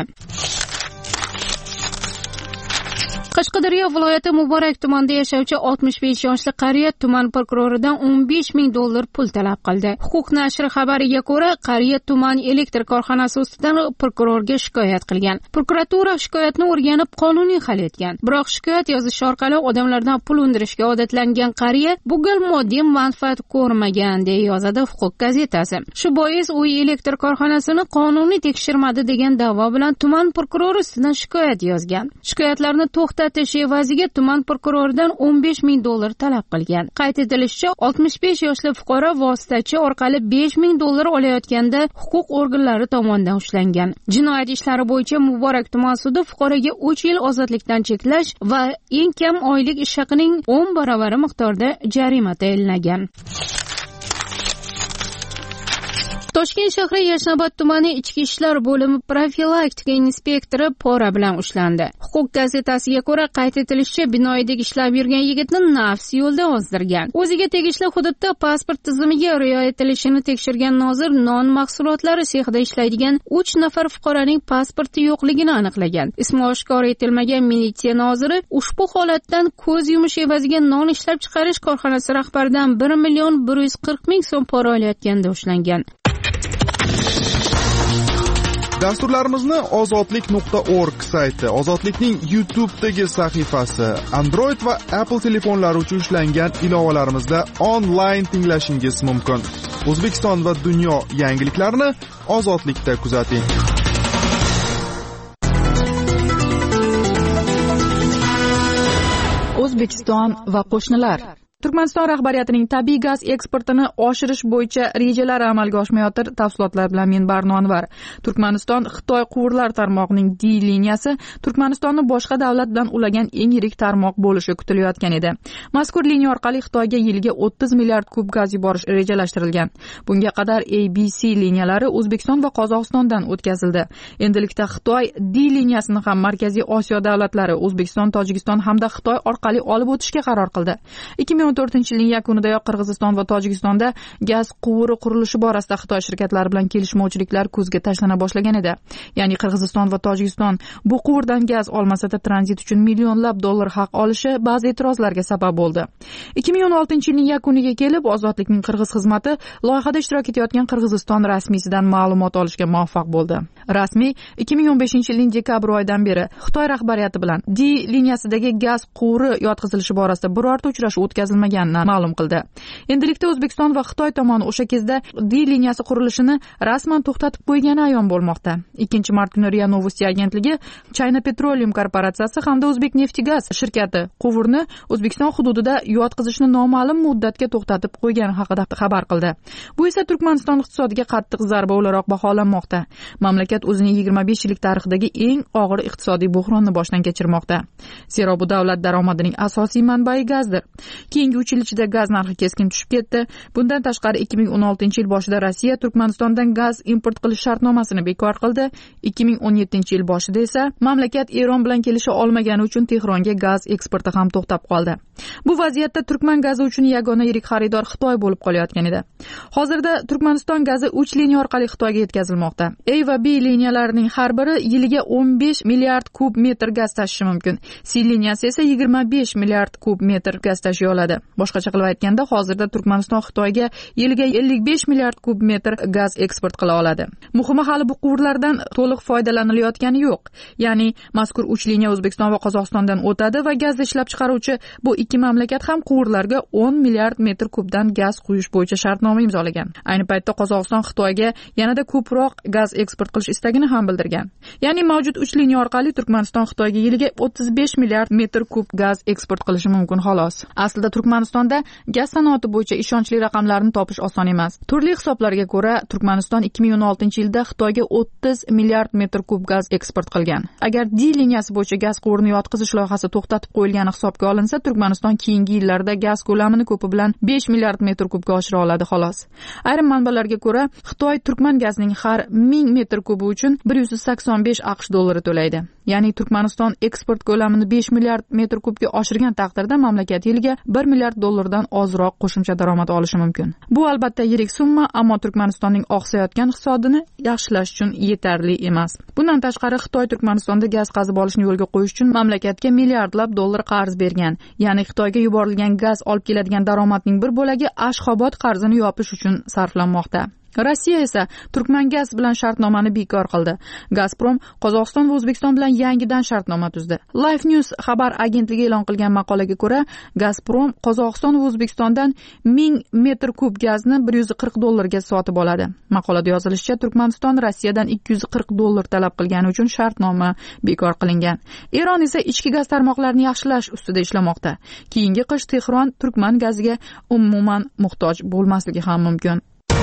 Qashqadaryo viloyati Muborak tumanida yashovchi oltmish besh yoshli qariya tuman prokuroridan o'n besh ming dollar pul talab qildi. Huquq nashri xabariga ko'ra, qariya tuman elektr korxonasi ustidan prokurorga shikoyat qilgan. Prokuratura shikoyatni o'rganib qonuniy hal etgan. Biroq shikoyat yozish orqali odamlardan pul undirishga odatlangan qariya bu gal moddiy manfaat ko'rmagan, deya yozadi Huquq gazetasi. Shu bois u elektr korxonasini qonuniy tekshirmadi degan da'vo bilan tuman prokurori ustidan shikoyat yozgan. Shikoyatlarni to'xtatib Tatish evaziga tuman prokuroridan o'n besh ming dollar talab qilgan. Qayd etilishicha, oltmish besh yoshli fuqaro vositachi orqali besh ming dollar olayotganda huquq organlari tomonidan ushlangan. Jinoyat ishlari bo'yicha Muborak tuman sudi fuqaroga uch yil ozodlikdan cheklash va eng kam oylik ish haqining o'n baravari miqdorda jarima tayinlagan. Toshkent shahri Yashnobod tumani ichki ishlar bo'limi profilaktika inspektori pora bilan ushlandi. Huquq gazetasiga ko'ra, qayd etilishicha, binoyidagi ishlab yurgan yigitni nafs yo'lda ozdirgan. O'ziga tegishli hududda pasport tizimiga rioya etilishini tekshirgan nozir non mahsulotlari sexida ishlaydigan uch nafar fuqaroning pasporti yo'qligini aniqlagan. Ismi oshkor etilmagan militsiya noziri ushbu holatdan ko'z yumish evaziga non ishlab chiqarish korxonasi rahbaridan bir million bir yuz qirq ming so'm pora olayotganda ushlangan. Dasturlarimizni ozodlik nuqta org sayti, Ozodlikning YouTube'dagi sahifasi, Android va Apple telefonlari uchun ishlangan ilovalarimizda onlayn tinglashingiz mumkin. O'zbekiston va dunyo yangiliklarini Ozodlikda kuzating. O'zbekiston va qo'shnilar. Turkmaniston rahbariyatining tabiiy gaz eksportini oshirish bo'yicha rejalari amalga oshmayotir. Tafsilotlar bilan men Barno Anvar. Turkmaniston Xitoy quvurlar tarmog'ining D liniyasi Turkmanistonni boshqa davlat bilan ulagan eng yirik tarmoq bo'lishi kutilayotgan edi. Mazkur liniya orqali Xitoyga yiliga o'ttiz milliard kub gaz yuborish rejalashtirilgan. Bunga qadar A B C liniyalari O'zbekiston va Qozog'istondan o'tkazildi. Endilikda Xitoy D liniyasini ham Markaziy Osiyo davlatlari O'zbekiston, Tojikiston hamda Xitoy orqali olib o'tishga qaror qildi. ikki ming o'n to'rtinchi yilning yakunidayoq Qirg'iziston va Tojikistonda gaz quvuri qurilishi borasida Xitoy shirkatlari bilan kelishmovchiliklar ko'zga tashlana boshlagan edi. Ya'ni Qirg'iziston va Tojikiston bu quvurdan gaz olmasa-da tranzit uchun millionlab dollar haq olishi ba'zi e'tirozlarga sabab bo'ldi. ikki ming o'n oltinchi yilning yakuniga kelib, Ozodlikning Qirg'iz xizmati loyihada ishtirok etayotgan Qirg'iziston rasmiysidan ma'lumot olishga muvaffaq bo'ldi. Rasmiy ikki ming o'n beshinchi yilning dekabr oyidan beri Xitoy rahbariyati bilan D liniyasidagi gaz quvuri yotqizilishi borasida birorta uchrashuv o'tkazilmaganini ma'lum qildi. Endilikda O'zbekiston va Xitoy tomoni o'sha kezda D liniyasi qurilishini rasman to'xtatib qo'ygani ayon bo'lmoqda. ikkinchi mart kuni Ria Novosti agentligi China Petroleum korporatsiyasi hamda O'zbekneftgaz shirkati quvurni O'zbekiston hududida yotqizishni noma'lum muddatga to'xtatib qo'ygani haqida xabar qildi. Bu esa Turkmaniston iqtisodiga qattiq zarba o'laroq baholanmoqda. Mamlakat o'zining yigirma besh yillik tarixidagi eng og'ir iqtisodiy buhronni boshdan kechirmoqda. Zero bu davlat daromadining asosiy manbai gazdir. Keyingi uch yil ichida gaz narxi keskin tushib ketdi. Bundan tashqari ikki ming o'n oltinchi yil boshida Rossiya Turkmanistondan gaz import qilish shartnomasini bekor qildi. ikki ming o'n yettinchi yil boshida esa mamlakat Eron bilan kelisha olmagani uchun Tehronga gaz eksporti ham to'xtab qoldi. Bu vaziyatda Turkman gazi uchun yagona yirik xaridor Xitoy bo'lib qolayotgan edi. Hozirda Turkmaniston gazi uch liniya orqali Xitoyga yetkazilmoqda. A va B liniyalarining har biri yiliga o'n besh milliard kub metr gaz tashishi mumkin. C liniyasi esa yigirma besh milliard kub metr gaz tashiy oladi. bo'ladi. Boshqacha qilib aytganda, hozirda Turkmaniston Xitoyga yiliga ellik besh milliard kub metr gaz eksport qila oladi. Muhimi, hali bu quvurlardan to'liq foydalanilayotgani yo'q. Ya'ni mazkur uch liniya O'zbekiston va Qozog'istondan o'tadi va gaz ishlab chiqaruvchi bu ikki mamlakat ham quvurlarga o'n milliard metr kubdan gaz quyish bo'yicha shartnoma imzolagan. Ayni paytda Qozog'iston Xitoyga yanada ko'proq gaz eksport qilish istagini ham bildirgan. Ya'ni mavjud uch liniya orqali Turkmaniston Xitoyga yiliga o'ttiz besh milliard metr kub gaz eksport qilishi mumkin xolos. Aslida Turkmanistonda gaz sanoati bo'yicha ishonchli raqamlarni topish oson emas. Turli hisoblarga ko'ra, Turkmaniston ikki ming o'n oltinchi yilda Xitoyga o'ttiz milliard metr kub gaz eksport qilgan. Agar D liniyasi bo'yicha gaz quvurini yotqizish loyihasi to'xtatib qo'yilgani hisobga olinsa, Turkmaniston keyingi yillarda gaz ko'lamini ko'pi bilan besh milliard metr kubga oshira oladi xolos. Ayrim manbalarga ko'ra, Xitoy Turkman gazining har ming metr kubi uchun bir yuz sakson besh AQSh dollari to'laydi. Ya'ni Turkmaniston eksport ko'lamini besh milliard metr kubga oshirgan taqdirda mamlakat yiliga bir milliard dollardan ozroq qo'shimcha daromad olishi mumkin. Bu albatta yirik summa, ammo Turkmanistonning oqsayotgan iqtisodini yaxshilash uchun yetarli emas. Bundan tashqari, Xitoy Turkmanistonda gaz qazib olishni yo'lga qo'yish uchun mamlakatga milliardlab dollar qarz bergan. Ya'ni Xitoyga yuborilgan gaz olib keladigan daromadning bir bo'lagi Ashxobod qarzini yopish uchun sarflanmoqda. Rossiya esa Turkmangaz bilan shartnomani bekor qildi. Gazprom Qozog'iston va O'zbekiston bilan yangidan shartnoma tuzdi. Life News xabar agentligi e'lon qilgan maqolaga ko'ra, Gazprom Qozog'iston va O'zbekistondan ming metr kub gazni bir yuz qirq dollarga sotib oladi. Maqolada yozilishicha, Turkmaniston Rossiyadan ikki yuz qirq dollar talab qilgani uchun shartnoma bekor qilingan. Eron esa ichki gaz tarmoqlarini yaxshilash ustida ishlamoqda. Keyingi qish Tehron Turkman gaziga umuman muhtoj bo'lmasligi ham mumkin.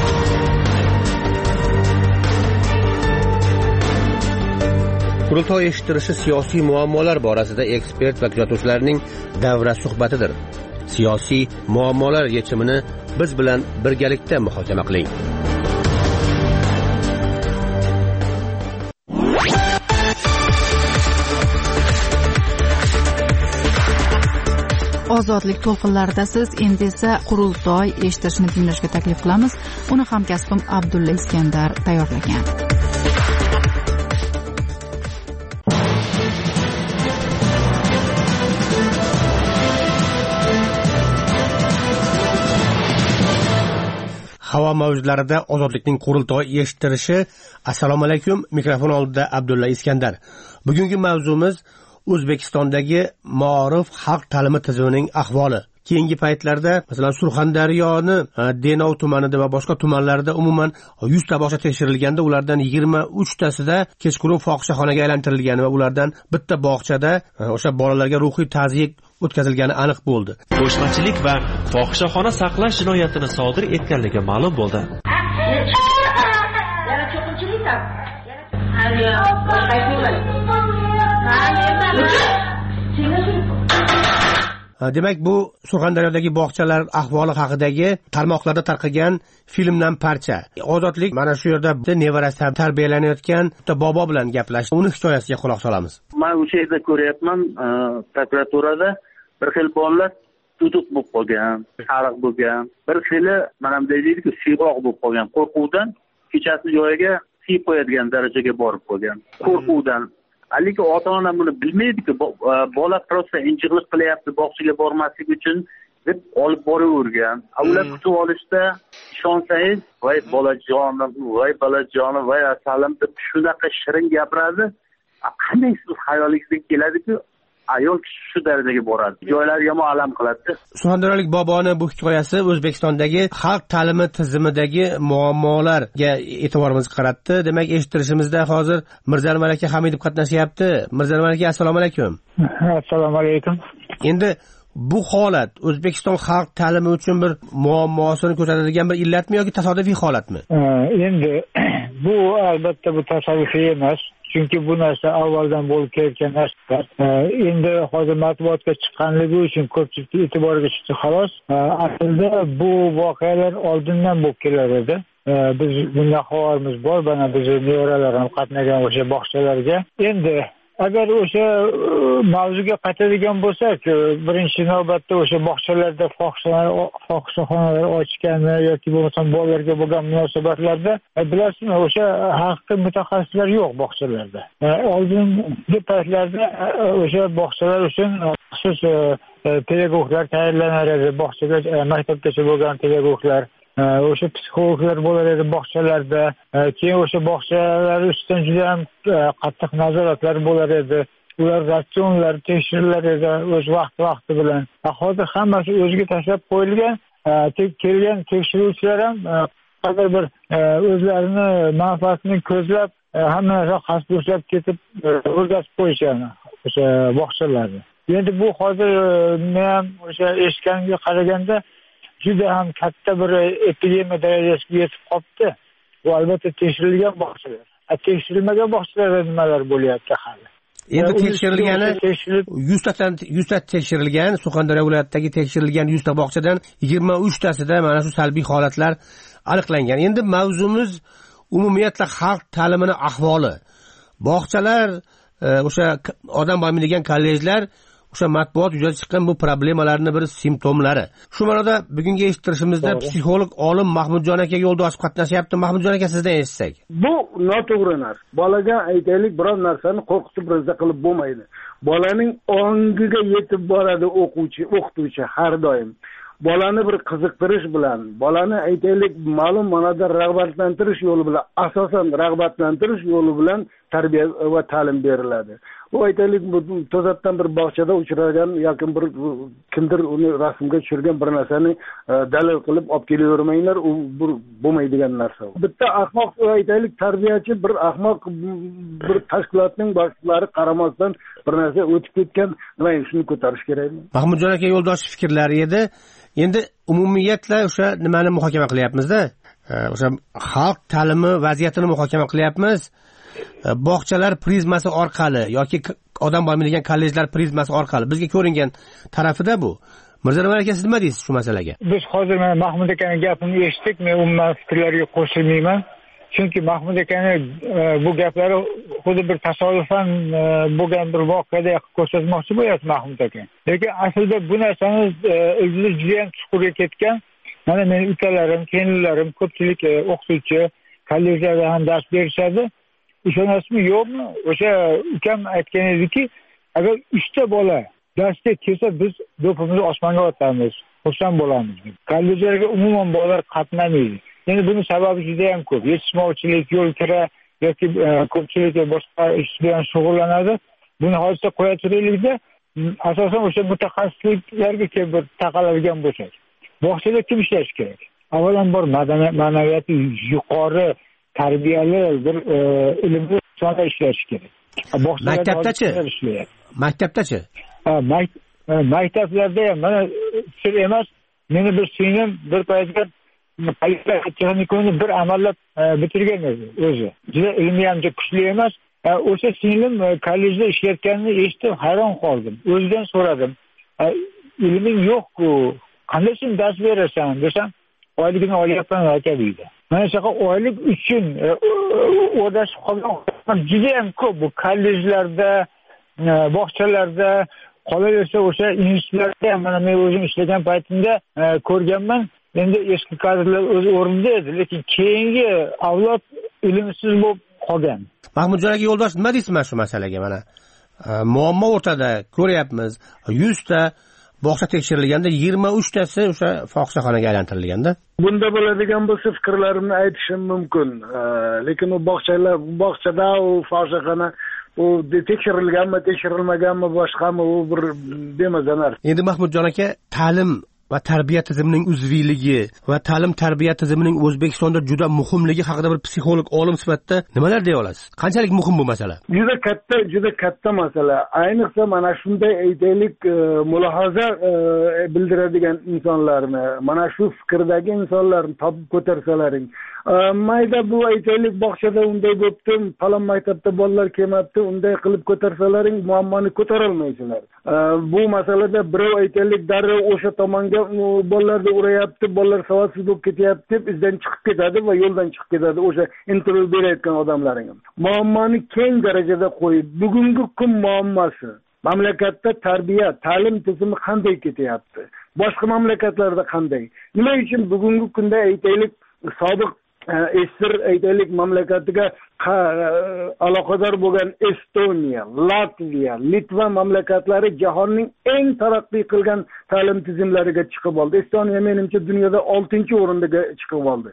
Qurultoy eshittirishi siyosiy muammolar borasida ekspert va kuzatuvchilarning davra suhbatidir. Siyosiy muammolar yechimini biz bilan birgalikda muhokama qiling. Ozodlik to'lqinlarida siz endi esa Qurultoy eshittirishni tinglashga taklif qilamiz. Uni hamkasbim Abdulla Iskandar tayyorlagan. Havo mavjudlarida ozodlikning qurultoy eshittirishi. Assalomu alaykum. Mikrofon oldida Abdulla Iskandar. Bugungi mavzumiz O'zbekistondagi ma'rif xalq ta'limi tizimining ahvoli. Keyingi paytlarda masalan Surxondaryoni Denov tumanida va boshqa tumanlarda umuman yuz ta bog'cha tekshirilganda, ulardan yigirma uch tasida kechqurun fohishaxonaga aylantirilgan va ulardan bitta bog'chada o'sha bolalarga ruhiy ta'ziya o'tkazilgani aniq bo'ldi. Qo'shmachilik va fohishaxona saqlash jinoyatini sodir etganligi ma'lum bo'ldi. Demak, bu Surxondaryodagi bog'chalar ahvoli haqidagi tarmoqlarda tarqagan filmdan parcha. Ozodlik mana shu yerda nevarasi tarbiyalanayotgan bobo bilan gaplashdi. Uni hikoyasiga quloq solamiz. Men o'sha yerda ko'ryapman, prokuraturada bir xil bolalar duduq bo'lib qolgan, sariq bo'lgan, bir xili mana bunday deydi-ku, siyroq bo'lib qolgan, qo'rquvdan kechasi joyiga siyib qo'yadigan darajaga borib qolgan. Qo'rquvdan. Lekin ota-ona buni bilmaydi-ku, bola prosta injiqlik qilyapti, bog'chaga bormaslik uchun deb olib boravergan. Ular kutib olishda ishonsangiz, voy bolajonim, voy bolajonim, voy asalim deb shunaqa shirin gapiradi. Qanday siz xayolingizga keladi-ku, ayol kishi shu darajaga boradi. Joylari yomon alam qiladi. Surxondaryolik boboni bu hikoyasi O'zbekistondagi xalq ta'limi tizimidagi muammolarga e'tiborimizni qaratdi. Demak, eshittirishimizda hozir Mirzalim aka Hamidov qatnashyapti. Mirzalim aka, assalomu alaykum. Assalomu alaykum. Endi bu holat O'zbekiston xalq ta'limi uchun bir muammosini ko'rsatadigan bir illatmi yoki tasodifiy holatmi? Endi bu albatta bu tasodifiy emas. Chunki bu narsa avvaldan bo'lib kelayotgan narsa. Endi hozir matbuotga chiqqanligi uchun ko'pchilik e'tiboriga chiqdi xolos. Aslida bu voqealar oldindan bo'lib kelar edi. Biz bundan xabarimiz bor, mana bizning nevaralar ham qatnagan o'sha bog'chalarga. Endi agar o'sha mavzuga qaytadigan bo'lsak, birinchi navbatda o'sha bog'chalarda fohishaxonalar ochganmi yoki bo'lmasam bolalarga bo'lgan munosabatlarda bilasizmi, o'sha haqiqiy mutaxassislar yo'q bog'chalarda. Oldingi paytlarda o'sha bog'chalar uchun maxsus pedagoglar tayyorlanar edi, bog'chaga maktabgacha bo'lgan pedagoglar, o'sha psixologlar bo'lar edi bog'chalarda, keyin o'sha bog'chalar ustidan juda ham qattiq nazoratlar bo'lar edi. Ular ratsionlar tekshirilar edi o'z vaqti vaqti bilan. Hozir hammasi o'ziga tashlab qo'yilgan. Kelgan tekshiruvchilar ham qadar bir o'zlarini manfaatini ko'zlab hamma narsa qasdlab ketib o'rgatib qo'yishgan o'sha bog'chalarni. Endi bu hozir men ham o'sha eshitganimga qaraganda juda ham katta bir epidemiya darajasiga yetib qolibdi. Bu albatta tekshirilgan bog'chalar. Tekshirilmagan bog'chalarda nimalar bo'lyapti hali? Endi tekshirilgani yuz ta tekshirilgan, Surxondaryo viloyatidagi tekshirilgan yuz ta bog'chadan yigirma uch tasida mana shu salbiy holatlar aniqlangan. Endi mavzumiz umumiyatla xalq ta'limining ahvoli. Bog'chalar, o'sha odam bo'lmaydigan kollejlar o'sha matbuot yuzaga chiqqan bu problemalarning bir simptomlari. Shu ma'noda bugungi eshittirishimizda psixolog olim Mahmudjon aka yo'ldosh qatnashyapti. Mahmudjon aka, sizdan eshitsak. Bu noto'g'ri narsa. Bolaga aytaylik, biror narsani qo'rqitib rizq qilib bo'lmaydi. Bolaning ongiga yetib boradi o'quvchi, o'qituvchi har doim. Bolani bir qiziqtirish bilan, bolani aytaylik ma'lum ma'noda rag'batlantirish yo'li bilan, asosan rag'batlantirish yo'li bilan tarbiya va ta'lim beriladi. U aytaylik to'satdan bir bog'chada uchragan yoki bir kimdir uni rasmga tushirgan bir narsani dalil qilib olib kelavermanglar, u bir bo'lmaydigan narsa. Bitta ahmoq aytaylik tarbiyachi bir ahmoq bir tashkilotning boshliqlari qaramasdan bir narsa o'tib ketgan, nima shuni ko'tarish kerakmi? Mahmudjon aka yo'ldosh fikrlari edi. Endi umumiyatla o'sha nimani muhokama qilyapmiz-da? O'sha xalq ta'limi vaziyatini muhokama qilyapmiz. Bog'chalar prizmasi orqali yoki odam bo'lmaydigan kollejlar prizmasi orqali bizga ko'ringan tarafida bu. Mirzanvar aka, siz nima deysiz shu masalaga? Biz hozir mana Mahmud akaning gapini eshitdik, men umuman fikrlarga qo'shilmayman. Chunki Mahmud akaning bu gaplari xuddi bir tasodifan bo'lgan bir voqeada ko'rsatmoqchi bo'lyapti Mahmud aka. Lekin aslida bu narsani ildizi juda ham chuqurga ketgan. Mana mening ukalarim, kelinlarim, ko'pchilik o'qituvchi, kollejlarda ham dars berishadi. Ishonasizmi yo'qmi? O'sha ukam aytgan ediki, agar uchta bola darsga kelsa biz do'pimizni osmonga otamiz, xursand bo'lamiz. Kollejlarga umuman bolalar qatnamaydi. Endi buning sababi juda ham ko'p. Yetishmovchilik, yo'l kira yoki ko'pchilik boshqa ish bilan shug'ullanadi. Buni hozircha qo'ya turaylikda, asosan o'sha mutaxassisliklarga kelib taqaladigan bo'lsak. Bog'chada kim ishlash kerak? Avvalambor ma'naviyati yuqori tarbiyali bir ilmli insonlar ishlashi kerak. Maktabdachi? Maktabdachi? Maktablarda ham mana sir emas, meni bir singlim bir paytga texnikani bir amallab bitirgan edi o'zi. Juda ilmiy ham kuchli emas. O'sha singlim kollejda ishlayotganini eshitib hayron qoldim. O'zidan so'radim. Ilming yo'q-ku, qanday sen dars berasan desam, oyligini olyapman aka deydi. Mana shunaqa oylik uchun o'rdash qolgan juda ham ko'p bu kollejlarda, bog'chalarda, qolaversa o'sha institutlarda mana men o'zim ishlagan paytimda ko'rganman. Endi eski kadrlar o'z o'rnida edi, lekin keyingi avlod ilmsiz bo'lib qolgan. Mahmudjon aka yo'ldosh, nima deysiz mana shu masalaga? Mana muammo o'rtada ko'ryapmiz. yuz ta bog'cha tekshirilganda yigirma uch tasi o'sha fohishaxonaga aylantirilganda. Bunda bo'ladigan bo'lsa fikrlarimni aytishim mumkin. Lekin u bog'chalar, bog'chada u fohishaxona u tekshirilganmi, tekshirilmaganmi, boshqami, u bir bemaza narsa. Endi Mahmudjon aka, ta'lim va tarbiya tizimining uzviyligi va ta'lim tarbiya tizimining O'zbekistonda juda muhimligi haqida bir psixolog olim sifatida nimalar deya olasiz? Qanchalik muhim bu masala? Juda katta, juda katta masala. Ayniqsa mana shunday aytaylik mulohaza bildiradigan insonlarni, mana shu fikrdagi insonlarni topib ko'tarsalaring, mayda bu aytaylik bog'chada unday bo'pti, falon maktabda bolalar kelmabdi, unday qilib ko'tarsalaring muammoni ko'tara olmaysizlar. Bu masalada birov aytaylik darrov o'sha tomonga bolalarni urayapti, bolalar savodsiz bo'lib ketyapti deb izdan chiqib ketadi va yo'ldan chiqib ketadi o'sha intervyu berayotgan odamlaring. Muammoni keng darajada qo'yib, bugungi kun muammosi mamlakatda tarbiya, ta'lim tizimi qanday ketyapti? Boshqa mamlakatlarda qanday? Nima uchun bugungi kunda aytaylik sobiq esir aytaylik mamlakatiga aloqador bo'lgan Estoniya, Latviya, Litva mamlakatlari jahonning eng taraqqiy qilgan ta'lim tizimlariga chiqib oldi. Estoniya menimcha dunyoda oltinchi o'ringa chiqib oldi.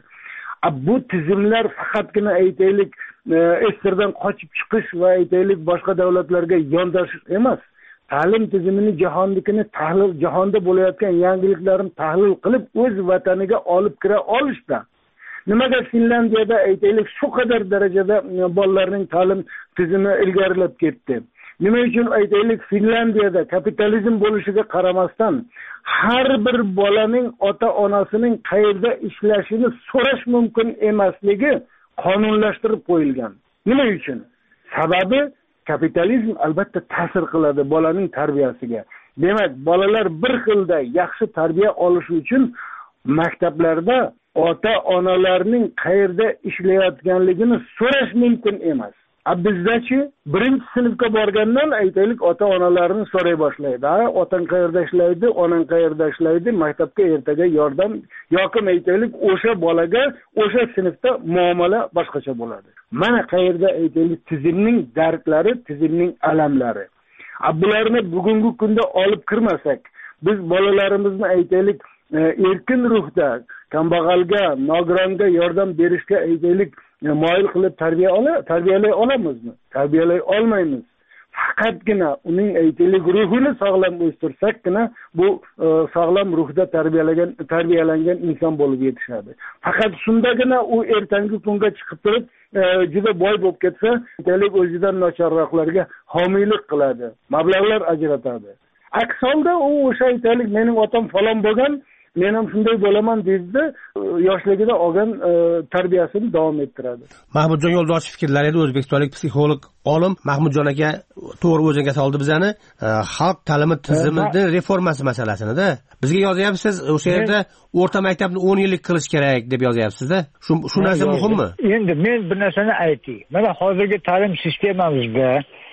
Bu tizimlar faqatgina aytaylik esirdan qochib chiqish va aytaylik boshqa davlatlarga yondashish emas. Ta'lim tizimini jahondikini tahlil, jahonda bo'layotgan yangiliklarni tahlil qilib o'z vataniga olib kira olishda. Nimaga Finlandiyada aytaylik shu qadar darajada bolalarning ta'lim tizimi ilgarilab ketdi? Nima uchun aytaylik Finlandiyada kapitalizm bo'lishiga qaramasdan har bir bolaning ota-onasining qayerda ishlashini so'rash mumkin emasligi qonunlashtirib qo'yilgan. Nima uchun? Sababi kapitalizm albatta ta'sir qiladi bolaning tarbiyasiga. Demak, bolalar bir xilda yaxshi tarbiya olishi uchun maktablarda ota-onalarning qayerda ishlayotganligini so'rash mumkin emas. Bizdachi birinchi sinfga borgandan aytaylik ota-onalarni so'ray boshlaydi. Ha, otang qayerda ishlaydi, onang qayerda ishlaydi, maktabga ertaga yordam yoki aytaylik o'sha bolaga o'sha sinfda muomala boshqacha bo'ladi. Mana qayerda aytaylik tizimning dardlari, tizimning alamlari. Bularni bugungi kunda olib kirmasak, biz bolalarimizni aytaylik erkin ruhda kambag'alga, nogironga yordam berishga aytaylik moyil qilib tarbiya ola, tarbiyalay olamizmi? Tarbiyalay olmaymiz. Faqatgina uning aytaylik ruhini sog'lom o'stirsakgina bu sog'lom ruhda tarbiyalagan, tarbiyalangan inson bo'lib yetishadi. Faqat shundagina u ertangi kunga chiqib turib juda boy bo'lib ketsa, aytaylik o'zidan nacharroqlarga homiylik qiladi, mablag'lar ajratadi. Aks holda u o'sha aytaylik mening otam falon bo'lgan, men ham shunday bo'laman deydi, yoshligida olgan tarbiyasini davom ettiradi. Mahmudjon Yo'ldoshev fikrlari edi, o'zbekistonlik psixolog olim Mahmudjon aka to'g'ri o'ziga soldi bizani xalq ta'limi tizimini reformasi masalasini-da. Bizga yozyapsiz, o'sha yerda o'rta maktabni o'n yillik qilish kerak deb yozyapsiz-da. Shu shu narsa muhimmi? Endi men bir narsani aytay. Mana hozirgi ta'lim sistemamizda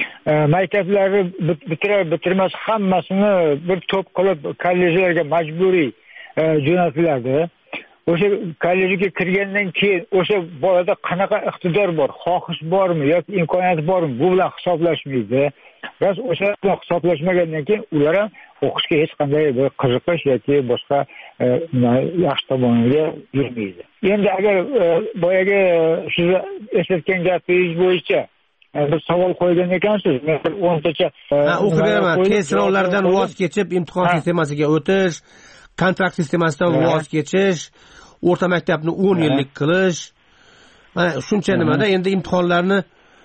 maktablarni bitirar bitirmas hammasini bir to'p qilib kollejlarga majburiy jo'natiladi. O'sha kollejga kirgandan keyin o'sha bolada qanaqa iqtidor bor, xohish bormi yoki imkoniyat bormi, bu bilan hisoblashmaydi. Bas o'sha bilan hisoblashmagandan keyin ular ham o'qishga hech qanday bir qiziqish yoki boshqa yaxshi tomoniga yurmaydi. Endi agar boyagi siz eslatgan gapingiz bo'yicha bir savol qo'ygan ekansiz, men o'ntacha o'qib beraman, test sinovlaridan voz kechib imtihon sistemasiga o'tish, kontrakt sistemasidan voz kechish, o'rta maktabni o'n yillik qilish. Mana shuncha nimada endi imtihonlarni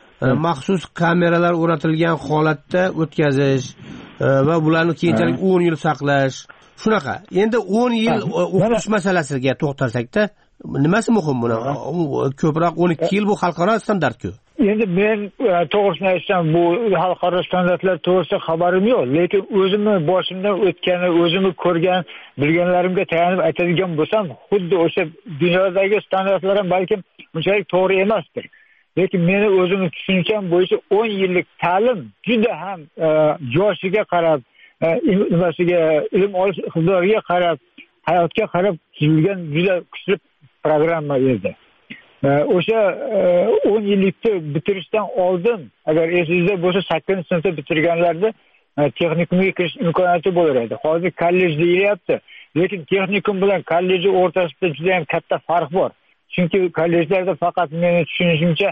maxsus kameralar o'rnatilgan holatda o'tkazish va bularni keyinchalik o'n yil saqlash. Shunaqa. Endi o'n yil o'qish masalasiga to'xtalsak-da, nimasi muhim buni? Ko'proq o'n ikki yil bu xalqaro standart-ku. Endi men to'g'risini aytsam, bu xalqaro standartlar to'g'risida xabarim yo'q, lekin o'zimni boshimdan o'tgani, o'zimni ko'rgan, bilganlarimga tayanib aytadigan bo'lsam, xuddi o'sha dunyodagi standartlar ham balkim unchalik to'g'ri emasdir. Lekin meni o'zimni tushuncham bo'yicha o'n yillik ta'lim juda ham yoshiga qarab, nimasiga, ilm olish iqtidoriga qarab, hayotga qarab tuzilgan juda kuchli programma edi. O'sha o'n yillikni bitirishdan oldin, agar esingizda bo'lsa sakkizinchi sinfda bitirganlarda texnikumga kirish imkoniyati bo'lar edi. Hozir kollej deyilyapti, lekin texnikum bilan kollej o'rtasida juda ham katta farq bor. Chunki kollejlarda faqat meni tushunishimcha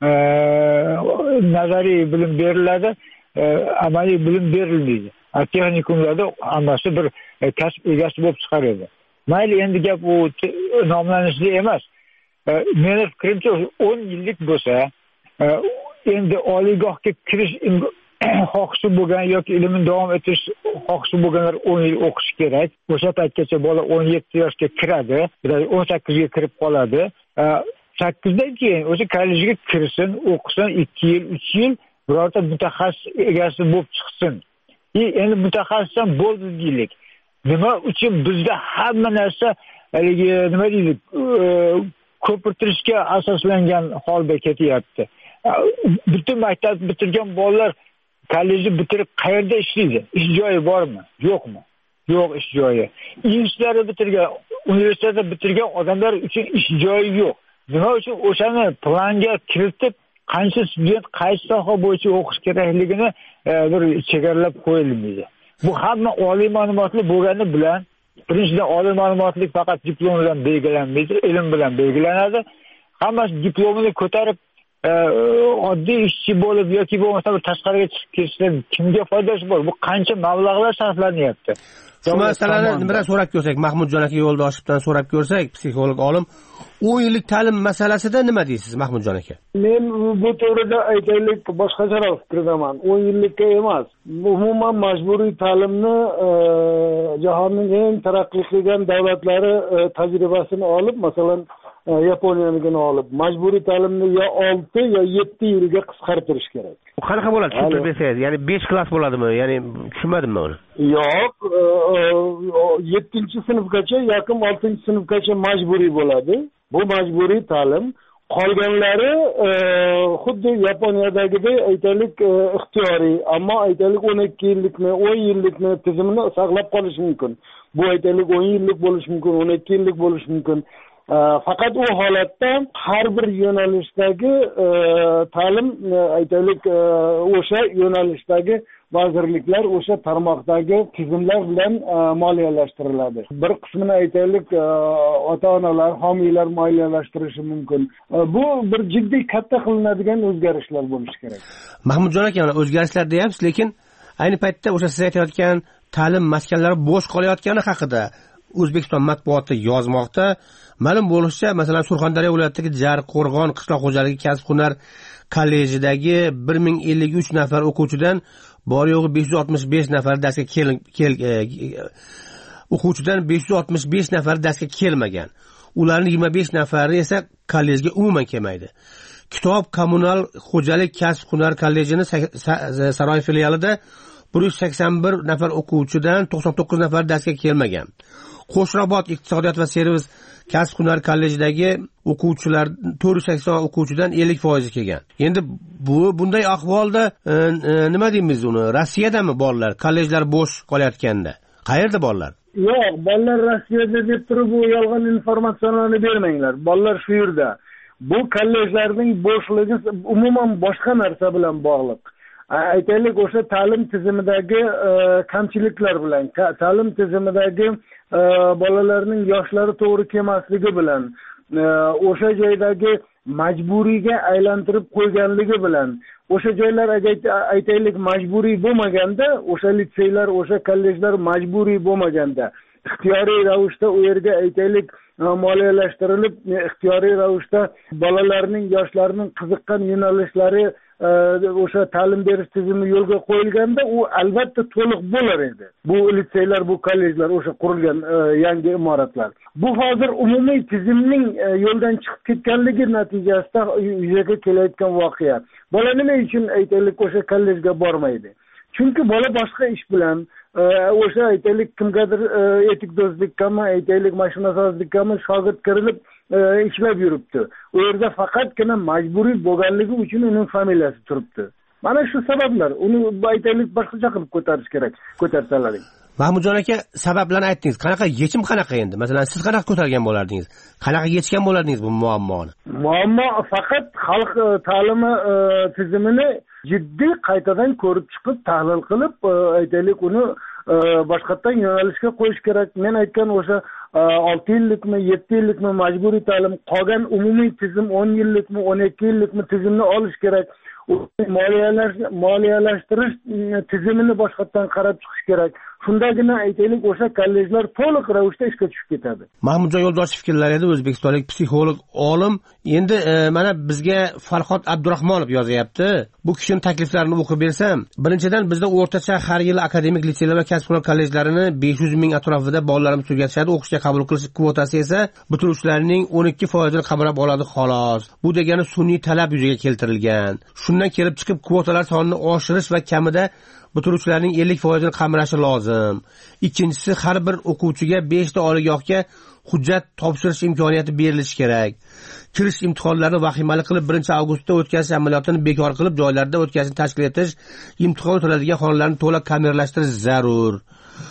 nazariy bilim beriladi, amaliy bilim berilmaydi. Texnikumlarda hammasi bir kasb egasi bo'lib chiqaradi. Mayli, endi gap u nomlanishli emas. Meni fikrimcha o'n yillik bo'lsa, endi oliygohga kirish xohishi bo'lgan yoki ilmini davom ettirish xohishi bo'lganlar o'n yil o'qishi kerak. O'sha paytgacha bola o'n yetti yoshga kiradi, o'n sakkizga kirib qoladi. sakkizdan keyin o'sha kollejga kirsin, o'qisin, ikki yil, uch yil birorta mutaxassis egasi bo'lib chiqsin. Endi mutaxassisdan bo'ldi deylik. Nima uchun bizda hamma narsa haligi nima deydi, ko'pirtirishga asoslangan holda ketyapti. Butun maktab bitirgan bolalar kollejni bitirib qayerda ishlaydi? Ish joyi bormi? Yo'qmi? Yo'q ish joyi. Institutlarni bitirgan, universitetni bitirgan odamlar uchun ish joyi yo'q. nima uchun o'shani planga kiritib qancha student qaysi soha bo'yicha o'qish kerakligini bir chegaralab qo'yilmaydi. Bu hamma oliy ma'lumotli bo'lgani bilan, birinchidan oliy ma'lumotlik faqat diplom bilan belgilanmaydi, ilm bilan belgilanadi. Hammasi diplomini ko'tarib oddiy ishchi bo'lib yoki bo'lmasa tashqariga chiqib ketishdan kimga foydasi bor? Bu qancha mablag'lar sarflanyapti. Shu masalani biroz so'rab ko'rsak, Mahmudjon aka Yo'ldoshevdan so'rab ko'rsak, psixolog olim, o'n yillik ta'lim masalasida nima deysiz, Mahmudjon aka? Men bu to'g'rida aytaylik, boshqacharoq fikrdaman. o'n yillikka emas. Umuman majburiy ta'limni jahonning eng taraqqiy qilgan davlatlari tajribasini olib, masalan, Yaponiyanikini olib, majburiy ta'limni yo olti yo yetti yilga qisqartirish kerak. Bu qanaqa bo'ladi? Tushuntirib bersangiz, ya'ni besh klass bo'ladimi? Ya'ni tushunmadim men uni. Yo'q, yettinchi sinfgacha, yaqin oltinchi sinfgacha majburiy bo'ladi. Bu majburiy ta'lim. Qolganlari xuddi Yaponiyadagidek aytaylik ixtiyoriy, ammo aytaylik o'n ikki yillikni, o'n yillikni tizimini saqlab qolish mumkin. Bu aytaylik o'n yillik bo'lishi mumkin, o'n ikki yillik bo'lishi mumkin. Faqat u holatda har bir yo'nalishdagi ta'lim aytaylik o'sha yo'nalishdagi vazirliklar, o'sha tarmoqdagi tizimlar bilan moliyalashtiriladi. Bir qismini aytaylik ota-onalar, homiylar moliyalashtirishi mumkin. Bu bir jiddiy katta qilinadigan o'zgarishlar bo'lishi kerak. Mahmudjon aka, mana o'zgarishlar deyapsiz, lekin ayni paytda o'sha siz aytayotgan ta'lim maskanlari bo'sh qolayotgani haqida O'zbekiston matbuoti yozmoqda. Ma'lum bo'lishicha, masalan, Surxondaryo viloyatidagi Jarqo'rg'on qishloq xo'jaligi kasb-hunar kollejidagi bir ming ellik uch nafar o'quvchidan bor yo'g'i besh yuz oltmish besh nafar darsga kel, kel e, o'quvchidan besh yuz oltmish besh nafar darsga kelmagan. Ularning yigirma besh nafari esa kollejga umuman kelmaydi. Kitob kommunal xo'jalik kasb-hunar kollejini Saroy filialida bir yuz sakson bir nafar o'quvchidan to'qson to'qqiz nafar darsga kelmagan. Qo'shrobod iqtisodiyot va servis kasb-hunar kollejidagi o'quvchilar to'rt yuz sakson o'quvchidan ellik foiz kelgan. Endi bu bunday ahvolda e, e, nima deymiz uni? Rossiyadami bolalar, kollejlar bo'sh qolayotganda? Qayerda bolalar? Yo'q, bolalar Rossiyada deb turib bu yolg'on informatsiyalarni bermanglar. Bolalar shu yerda. Bu kollejlarning bo'shligi umuman boshqa narsa bilan bog'liq. Aytaylik, o'sha ta'lim tizimidagi kamchiliklar bilan, ta'lim tizimidagi bolalarning yoshlari to'g'ri kelmasligi bilan, o'sha joydagi majburiyga aylantirib qo'yganligi bilan, o'sha joylar aytaylik majburiy bo'lmaganda, o'sha litseylar, o'sha kollejlar majburiy bo'lmaganda, ixtiyoriy ravishda u yerga aytaylik moliyalashtirilib, ixtiyoriy ravishda bolalarning, yoshlarning qiziqqan yo'nalishlari o'sha ta'lim berish tizimi yo'lga qo'yilganda, u albatta to'liq bo'lar edi. Bu litseylar, bu kollejlar, o'sha qurilgan yangi imoratlar. Bu hozir umumiy tizimning yo'ldan chiqib ketganligi natijasida yuzaga kelayotgan voqea. Bola nima uchun aytaylik o'sha kollejga bormaydi? Chunki bola boshqa ish bilan o'sha aytaylik kimgadir etikdozlikmi, aytaylik mashinasozlikmi shogird kirilib ishlab yuribdi. U yerda faqatgina majburiy bo'lganligi uchun uning familiyasi turibdi. Mana shu sabablar. Uni aytaylik boshqacha qilib ko'tarish kerak, ko'tarsalaring. Mahmudjon aka, sabablarni aytdingiz. Qanaqa yechim qanaqa endi? Masalan, siz qanaqa ko'targan bo'lardingiz? Qanaqa yechgan bo'lardingiz bu muammoni? Muammo faqat xalq ta'limi tizimini jiddiy qaytadan ko'rib chiqib, tahlil qilib, aytaylik uni boshqatdan yo'nalishga qo'yish kerak. Men aytgan o'sha olti yillikmi, yetti yillikmi majburiy ta'lim, qolgan umumiy tizim o'n yillikmi, o'n ikki yillikmi tizimni olish kerak. Moliyalashtirish tizimini boshqatdan qarab chiqish kerak. Shundagina aytaylik o'sha kollejlar to'liq ravishda ishga tushib ketadi. Mahmudjon Yo'ldoshev fikrlar edi, o'zbekistonlik psixolog olim. Endi e, mana bizga Farhod Abdurahmonov yozyapti. Bu kishining takliflarini o'qib bersam, birinchidan bizda o'rtacha har yili akademik litseylar va kasb-hunar kollejlarini besh yuz ming atrofida bolalarimiz tugatishadi. O'qishga qabul qilish kvotasi esa bitiruvchilarning o'n ikki foizini qamrab oladi xolos. Bu degani sun'iy talab yuzaga keltirilgan. Shundan kelib chiqib kvotalar sonini oshirish va kamida bitiruvchilarning ellik foizini qamrashi lozim. Ikkinchisi, har bir o'quvchiga besh ta oliygohga hujjat topshirish imkoniyati berilishi kerak. Kirish imtihonlarini vahimali qilib birinchi avgustda o'tkazish amaliyotini bekor qilib, joylarda o'tkazishni tashkil etish, imtihon o'tiladigan xonalarni to'liq kameralashtirish zarur.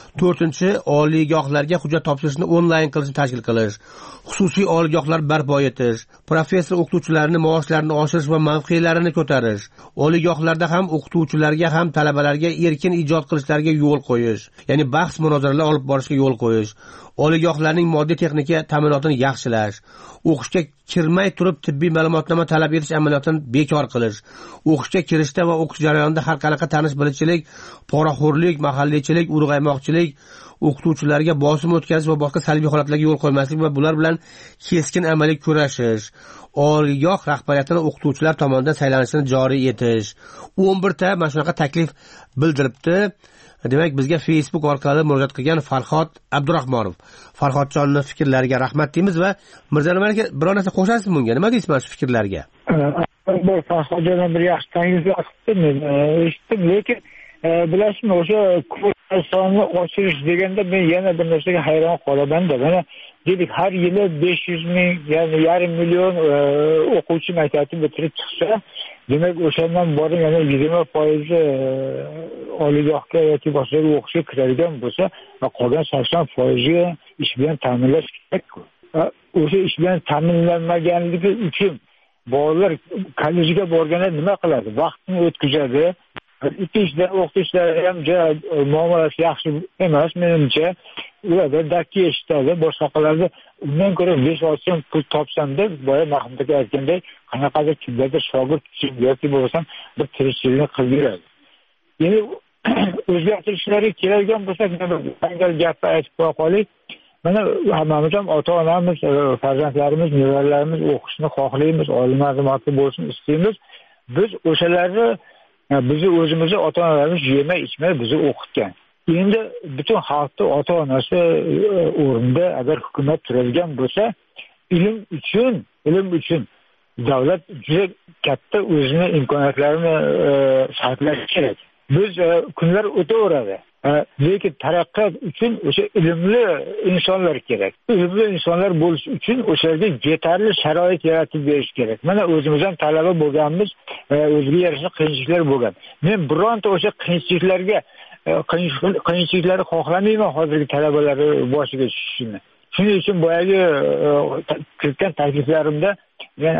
to'rtinchi oliygohlarga hujjat topshirishni onlayn qilishni tashkil qilish, xususiy oliygohlar barpo etish, professor o'qituvchilarning maoshlarini oshirish va mavqelarini ko'tarish, oliygohlarda ham o'qituvchilarga ham talabalarga erkin ijod qilishlariga yo'l qo'yish, ya'ni bahs munozaralar olib borishga yo'l qo'yish, oliygohlarning moddiy texnika ta'minotini yaxshilash, o'qishga kirmay turib tibbiy ma'lumotnoma talab etish amaliyotini bekor qilish, o'qishga kirishda va o'qish jarayonida har qanaqa tanish bilishchilik, poraxo'rlik, mahalliychilik, urg'aymoqchilik, o'qituvchilarga bosim o'tkazish va boshqa salbiy holatlarga yo'l qo'ymaslik va bular bilan keskin amaliy kurashish, oliygoh rahbariyatini o'qituvchilar tomonidan saylanishini joriy etish. o'n bir ta mana shunaqa taklif bildiribdi. Demak, bizga Facebook orqali murojaat qilgan Farhod Abdurahmonov. Farhodjonning fikrlariga rahmat deymiz va Mirzanur aka biror narsa qo'shasizmi bunga? Nima deysiz mana shu fikrlarga? Bir Farhodjon bir yaxshi takliflar qildim, eshitdim, lekin bilasizmi, o'sha kvota sonini oshirish deganda men yana bir narsaga hayron qolaman-da. Mana dedik, har yili besh yuz ming, ya'ni yarim million o'quvchi maktabni bitirib chiqsa, demak o'shandan borib yana yigirma foiz oliygohga yoki boshqa o'qishga kiradigan bo'lsa, va qolgan sakson foiz ish bilan ta'minlash kerak. O'sha ish bilan ta'minlanmaganligi uchun bolalar kollejga borganda nima qiladi? Vaqtini o'tkazadi. Ikkinchidan o'qituvchilar ham muomalasi yaxshi emas menimcha. Ularda dakki eshitadi, boshqa qilardi. Undan ko'ra besh olti so'm pul topsam deb, boya Mahmud aka aytgandek, qanaqadir kimlardir shogird yoki bo'lmasam bir tirikchilikni qilib yuradi. Ya'ni o'zgartirishlarga keladigan bo'lsak, qanday gapni aytib qo'ya qo'yaylik. Mana hammamiz ham ota-onamiz, farzandlarimiz, nevaralarimiz o'qishni xohlaymiz, oliy ma'lumotli bo'lsin istaymiz. Biz o'shalarni bizni o'zimizni ota-onalarimiz yemay ichmay bizni o'qitgan. Endi butun xalqni ota-onasi o'rnida agar hukumat turadigan bo'lsa, ilm uchun, ilm uchun davlat juda katta o'zini imkoniyatlarini sarflashi kerak. Biz kunlar o'taveradi. Lekin taraqqiyot uchun o'sha ilmli insonlar kerak. Ilmli insonlar bo'lish uchun o'shalarga yetarli sharoit yaratib berish kerak. Mana o'zimiz ham talaba bo'lganmiz, o'ziga yarasha qiyinchiliklar bo'lgan. Men bironta o'sha qiyinchiliklarga qiyinchiliklarni xohlamayman hozirgi talabalar boshiga tushishini. Shuning uchun boyagi kiritgan takliflarimda men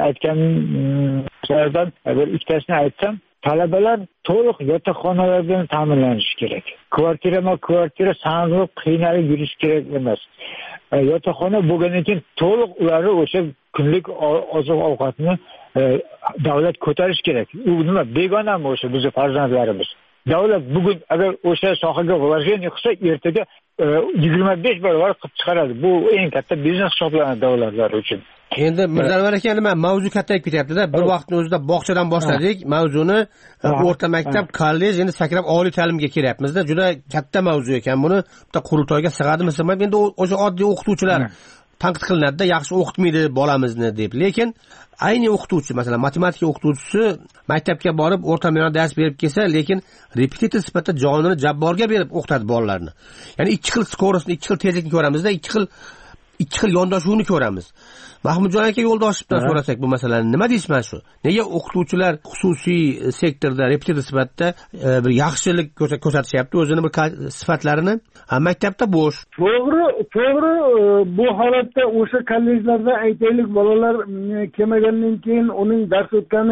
aytganlardan bir ikkitasini aytsam, talabalar to'liq yotoqxonalardan ta'minlanishi kerak. Kvartirama kvartira sanqib qiynalib yurish kerak emas. Yotoqxona bo'lgandan keyin to'liq ularni o'sha kunlik oziq-ovqatni davlat ko'tarish kerak. U nima, begonami o'sha bizning farzandlarimiz? Davlat bugun agar o'sha sohaga vложение qilsa, ertaga yigirma besh barobar qilib chiqaradi. Bu eng katta biznes hisoblanadi davlatlar uchun. Endi Mirzanur aka, nima mavzu kattayib ketyapti-da. Bir vaqtning o'zida bog'chadan boshladik, mavzuni o'rta maktab, kollej, endi sakrab oliy ta'limga kelyapmiz-da. Juda katta mavzu ekan. Buni bitta qurultoyga sig'adimi, sig'maymi? Endi o'sha oddiy o'qituvchilar tanqid qilinadi-da, yaxshi o'qitmaydi bolamizni deb. Lekin ayni o'qituvchi, masalan, matematika o'qituvchisi maktabga borib o'rta me'yorda dars berib kelsa, lekin repetitor sifatida jonini jabborga berib o'qitadi bolalarni. Ya'ni ikki xil skorousni, ikki xil tezlikni ko'ramizda, ikki xil ikki xil yondashuvni ko'ramiz. Mahmudjon aka yo'ldoshibdan so'rasak bu masalani nima deysiz mana shu? Nega o'qituvchilar xususiy sektorda repetitor sifatida bir yaxshilik ko'rsatishyapti, o'zini bir sifatlarini, maktabda bo'sh? To'g'ri, to'g'ri, bu holatda o'sha kollejlarda aytaylik, bolalar kelmagandan keyin uning dars o'tgani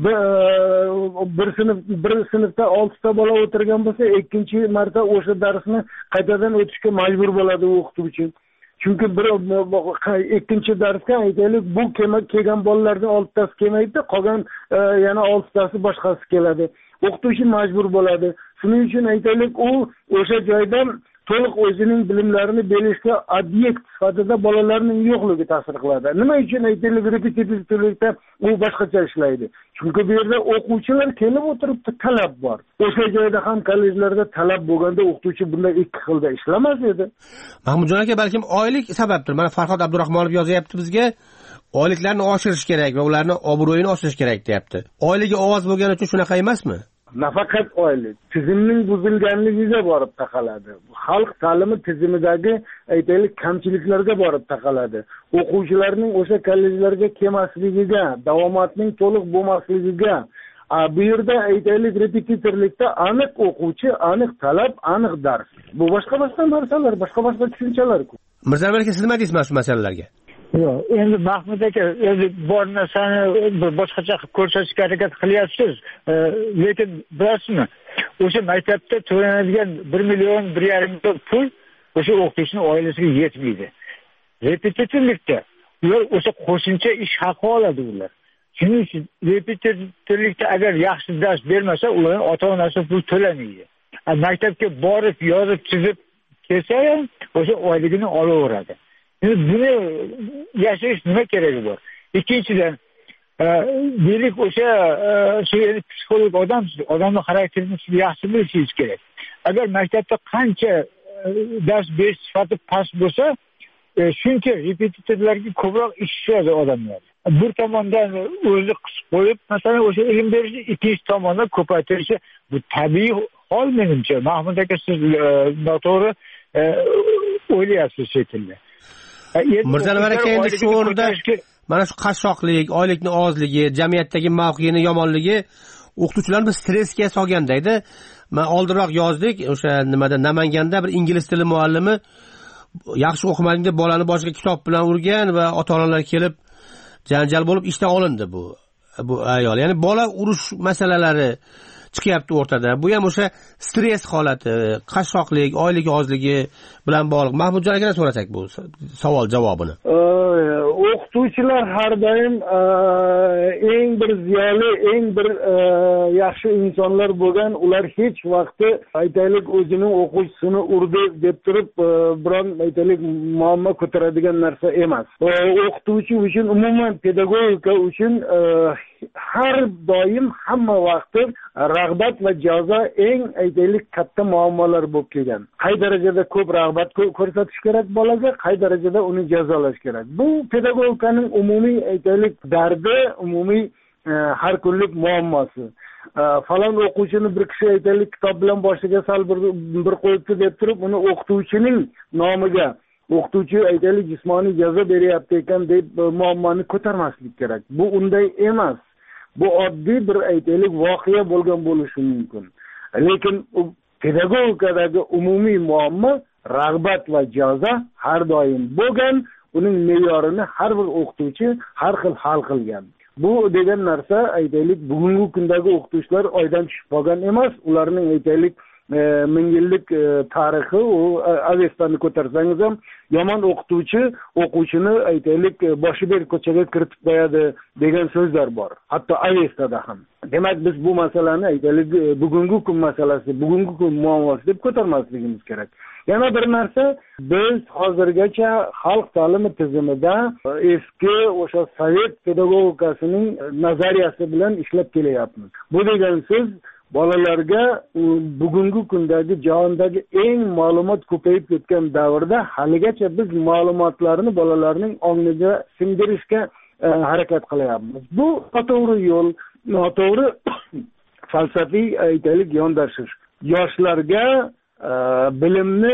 bir sinf bir sinfda oltita bola o'tirgan bo'lsa, ikkinchi marta o'sha darsni qaytadan o'tishga majbur bo'ladi o'qituvchi. Chunki bir ikkinchi darsga aytaylik, bu kelgan bolalarning oltitasi kelmaydi, qolgan yana oltitasi boshqasi keladi. O'qituvchi majbur bo'ladi. Shuning uchun aytaylik, u o'sha joydan to'liq o'zining bilimlarini berishga obyekt sifatida bolalarning yo'qligi ta'sir qiladi. Nima uchun aytaylik, repetitivlikda u boshqacha ishlaydi? Chunki bu yerda o'quvchilar kelib o'tiribdi, talab bor. O'sha joyda ham kollejlarda talab bo'lganda o'qituvchi bunday ikki xilda ishlamas edi. Mahmudjon aka, balkim oylik sababdir. Mana Farhod Abdurahmonov yozyapti bizga. Oyliklarni oshirish kerak va ularni obro'yini oshirish kerak deyapti. Oyligi ovoz bo'lgani uchun shunaqa emasmi? Nafaqat oylik, tizimning buzilganligiga borib taqaladi. Xalq ta'limi tizimidagi aytaylik kamchiliklarga borib taqaladi. O'quvchilarning o'sha kollejlarga kelmasligiga, davomatning to'liq bo'lmasligiga, bu yerda aytaylik repetitorlikda aniq o'quvchi, aniq talab, aniq dars. Bu boshqa boshqa narsalar, boshqa boshqa tushunchalar. Mirzamil aka, siz nima deysiz shu masalalarga? Yo'q, endi Mahmud aka o'zi bor narsani bir boshqacha qilib ko'rsatishga harakat qilyapsiz, lekin bilasizmi, o'sha maktabda to'lanadigan bir million bir yarim million pul o'sha o'qituvchining oilasiga yetmaydi. Repetitorlikda ular o'sha qo'shimcha ish haqi oladi ular. Shuning uchun repetitorlikda agar yaxshi dars bermasa, ularning ota-onasi pul to'lamaydi. Maktabga borib, yozib, chizib kelsa ham o'sha oyligini olaveradi. Endi buni yashash nima keragi bor? Ikkinchidan, deylik o'sha shu psixolog odam, odamning xarakterini yaxshi bilishingiz kerak. Agar maktabda qancha dars berish sifati past bo'lsa, shuncha repetitorlarga ko'proq ish tushadi odamlar. Bir tomondan o'zi qisib qo'yib, masalan, o'sha ilm berishni, ikkinchi tomondan ko'paytirishi bu tabiiy hol menimcha. Mahmud aka, siz noto'g'ri o'ylayapsiz shekilli. Mirzanvar aka, endi shu o'rinda mana shu qashshoqlik, oylikni ozligi, jamiyatdagi mavqeini yomonligi o'qituvchilarni stressga solganda edi. Men oldinroq yozdik, o'sha nimada Namanganda bir ingliz tili muallimi yaxshi o'qimading deb bolani boshiga kitob bilan urgan va ota-onalar kelib janjal bo'lib ishdan olindi bu bu ayol. Ya'ni bola urush masalalari chiqyapti o'rtada. Bu ham o'sha stress holati, qashshoqlik, oylik ozligi bilan bog'liq. Mahmudjon akadan so'rasak bu savol javobini. O'qituvchilar har doim eng bir ziyoli, eng bir yaxshi insonlar bo'lgan, ular hech vaqti aytaylik o'zining o'quvchisini urdi deb turib biron aytaylik muammo ko'taradigan narsa emas. O'qituvchi uchun, umuman pedagogika uchun har doim hamma vaqtda rag'bat va jazo eng aytaylik katta muammolar bo'lib kelgan. Qay darajada ko'p rag'bat ko'rsatish kerak bolaga, qay darajada uni jazolash kerak. Bu pedagogikaning umumiy aytaylik dardi, umumiy har kunlik muammosi. Falon o'quvchini bir kishi aytaylik kitob bilan boshiga sal bir bir qo'yibdi deb turib, uni o'qituvchining nomiga o'qituvchi aytaylik jismoniy jazo beryapti ekan deb muammoni ko'tarmaslik kerak. Bu unday emas. Bu oddiy bir aytaylik voqea bo'lgan bo'lishi mumkin. Lekin pedagogikadagi umumiy muammo rag'bat va jazo har doim bo'lgan, uning me'yorini har bir o'qituvchi har xil hal qilgan. Bu degan narsa aytaylik bugungi kundagi o'qituvchilar oydan tushib qolgan emas, ularning aytaylik ming yillik tarixi, u Avestani ko'tarsangiz ham yomon o'qituvchi o'quvchini aytaylik boshi ber ko'chaga kiritib qo'yadi degan so'zlar bor. Hatto Avestada ham. Demak, biz bu masalani aytaylik bugungi kun masalasi, bugungi kun muammosi deb ko'tarmasligimiz kerak. Yana bir narsa, biz hozirgacha xalq ta'limi tizimida eski o'sha sovet pedagogikasining nazariyasi bilan ishlab kelyapmiz. Bu degan so'z bolalarga bugungi kundagi jahondagi eng ma'lumot ko'payib ketgan davrda haligacha biz ma'lumotlarni bolalarning ongiga singdirishga harakat qilyapmiz. Bu noto'g'ri yo'l, noto'g'ri falsafiy aytaylik yondashish. Yoshlarga bilimni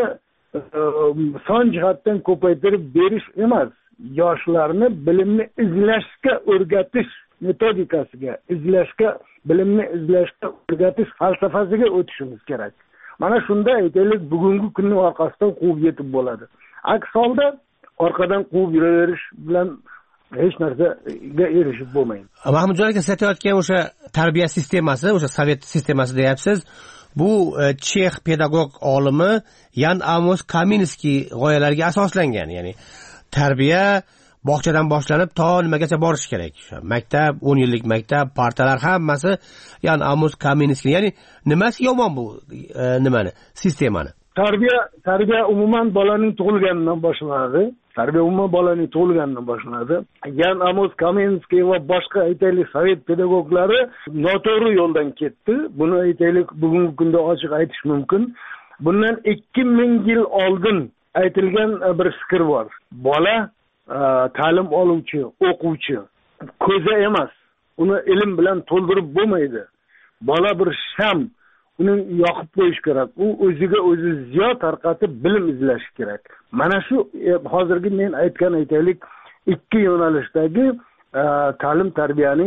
son jihatdan ko'paytirib berish emas, yoshlarni bilimni izlashga o'rgatish metodikasiga, izlashga, bilimni izlashga o'rgatish falsafasiga o'tishimiz kerak. Mana shunda aytaylik bugungi kunning orqasidan quvib yetib bo'ladi. Aks holda orqadan quvib yuraverish bilan hech narsaga erishib bo'lmaydi. Mahmudjon aka, siz aytayotgan o'sha tarbiya sistemasi, o'sha sovet sistemasi deyapsiz. Bu chex pedagog olimi Yan Amos Kaminskiy g'oyalariga asoslangan. Ya'ni tarbiya bog'chadan boshlanib to nimagacha borish kerak. Maktab, o'n yillik maktab, partalar hammasi Yan Amos Kaminskiy. Ya'ni nimasi yomon bu nimani, sistemani? Tarbiya, tarbiya umuman bolaning tug'ilganidan boshlanadi. Tarbiya umuman bolaning tug'ilganidan boshlanadi. Yan Amos Kaminskiy va boshqa aytaylik sovet pedagoglari noto'g'ri yo'ldan ketdi. Buni aytaylik bugungi kunda ochiq aytish mumkin. Bundan ikki ming yil oldin aytilgan bir fikr bor. Bola ta'lim oluvchi, o'quvchi ko'za emas. Uni ilm bilan to'ldirib bo'lmaydi. Bola bir sham, uni yoqib qo'yish kerak. U o'ziga o'zi ziyo tarqatib bilim izlash kerak. Mana shu hozirgi men aytgan aytaylik ikki yo'nalishdagi ta'lim tarbiyaning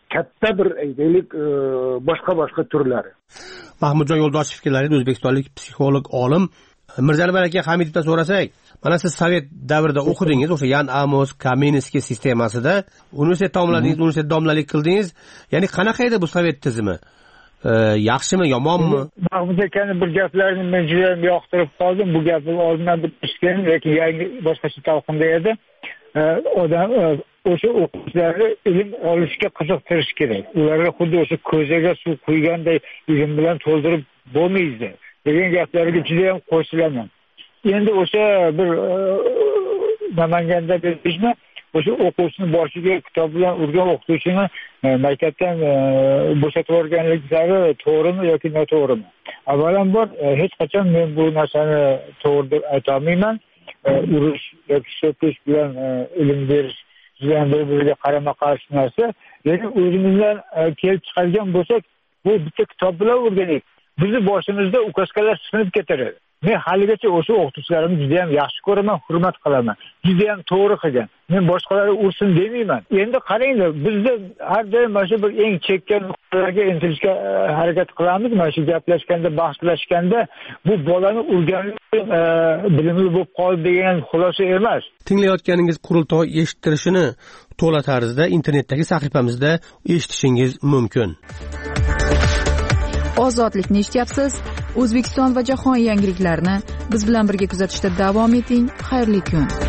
katta bir aytaylik boshqa boshqa turlari. Mahmudjon Yo'ldoshev fikrlarida o'zbekistonlik psixolog olim Mirzalimar aka Hamidovdan so'rasak, mana siz sovet davrida o'qidingiz, o'sha Yan Amos, Kamenskiy sistemasida universitet tamomladingiz, universitet domlalik qildingiz. Ya'ni qanaqa edi bu sovet tizimi? Yaxshimi, yomonmi? Mahmud akani bir gaplarini men juda ham yoqtirib qoldim. Bu gapni oldindan bilishgan, lekin yangi boshqacha talqinda edi. Odam o'sha o'quvchilarni ilm olishga qiziqtirish kerak. Ularga xuddi o'sha ko'zaga suv quyganday ilm bilan to'ldirib bo'lmaydi degan gaplarga juda ham qo'shilaman. Endi o'sha bir Namanganda bilishmi, o'sha o'quvchini boshiga kitob bilan urgan o'qituvchini maktabdan bo'shatib yuborganliklari to'g'rimi yoki noto'g'rimi? Avvalambor hech qachon men bu narsani to'g'ri deb ayta olmayman. Urush yoki so'kish bilan ilm berish juda bir-biriga qarama-qarshi narsa. Lekin o'zimizdan kelib chiqargan bo'lsak, bu bitta kitob bilan o'rganaylik. Bizni boshimizda ukaskalar sinib ketadi. Men haligacha o'sha o'qituvchilarimni juda ham yaxshi ko'raman, hurmat qilaman. Juda ham to'g'ri qilgan. Men boshqalarga ursin demayman. Endi qaranglar, bizda har doim mana shu bir eng chekkan nuqtalarga intilishga harakat qilamiz. Mana shu gaplashganda, bahslashganda bu bolani urganlik bilimli bo'lib qoldi degan xulosa emas. Tinglayotganingiz qurultoy eshittirishini to'la tarzda internetdagi sahifamizda eshitishingiz mumkin. Ozodlikni eshityapsiz. O'zbekiston va jahon yangiliklarini biz bilan birga kuzatishda davom eting. Xayrli kun.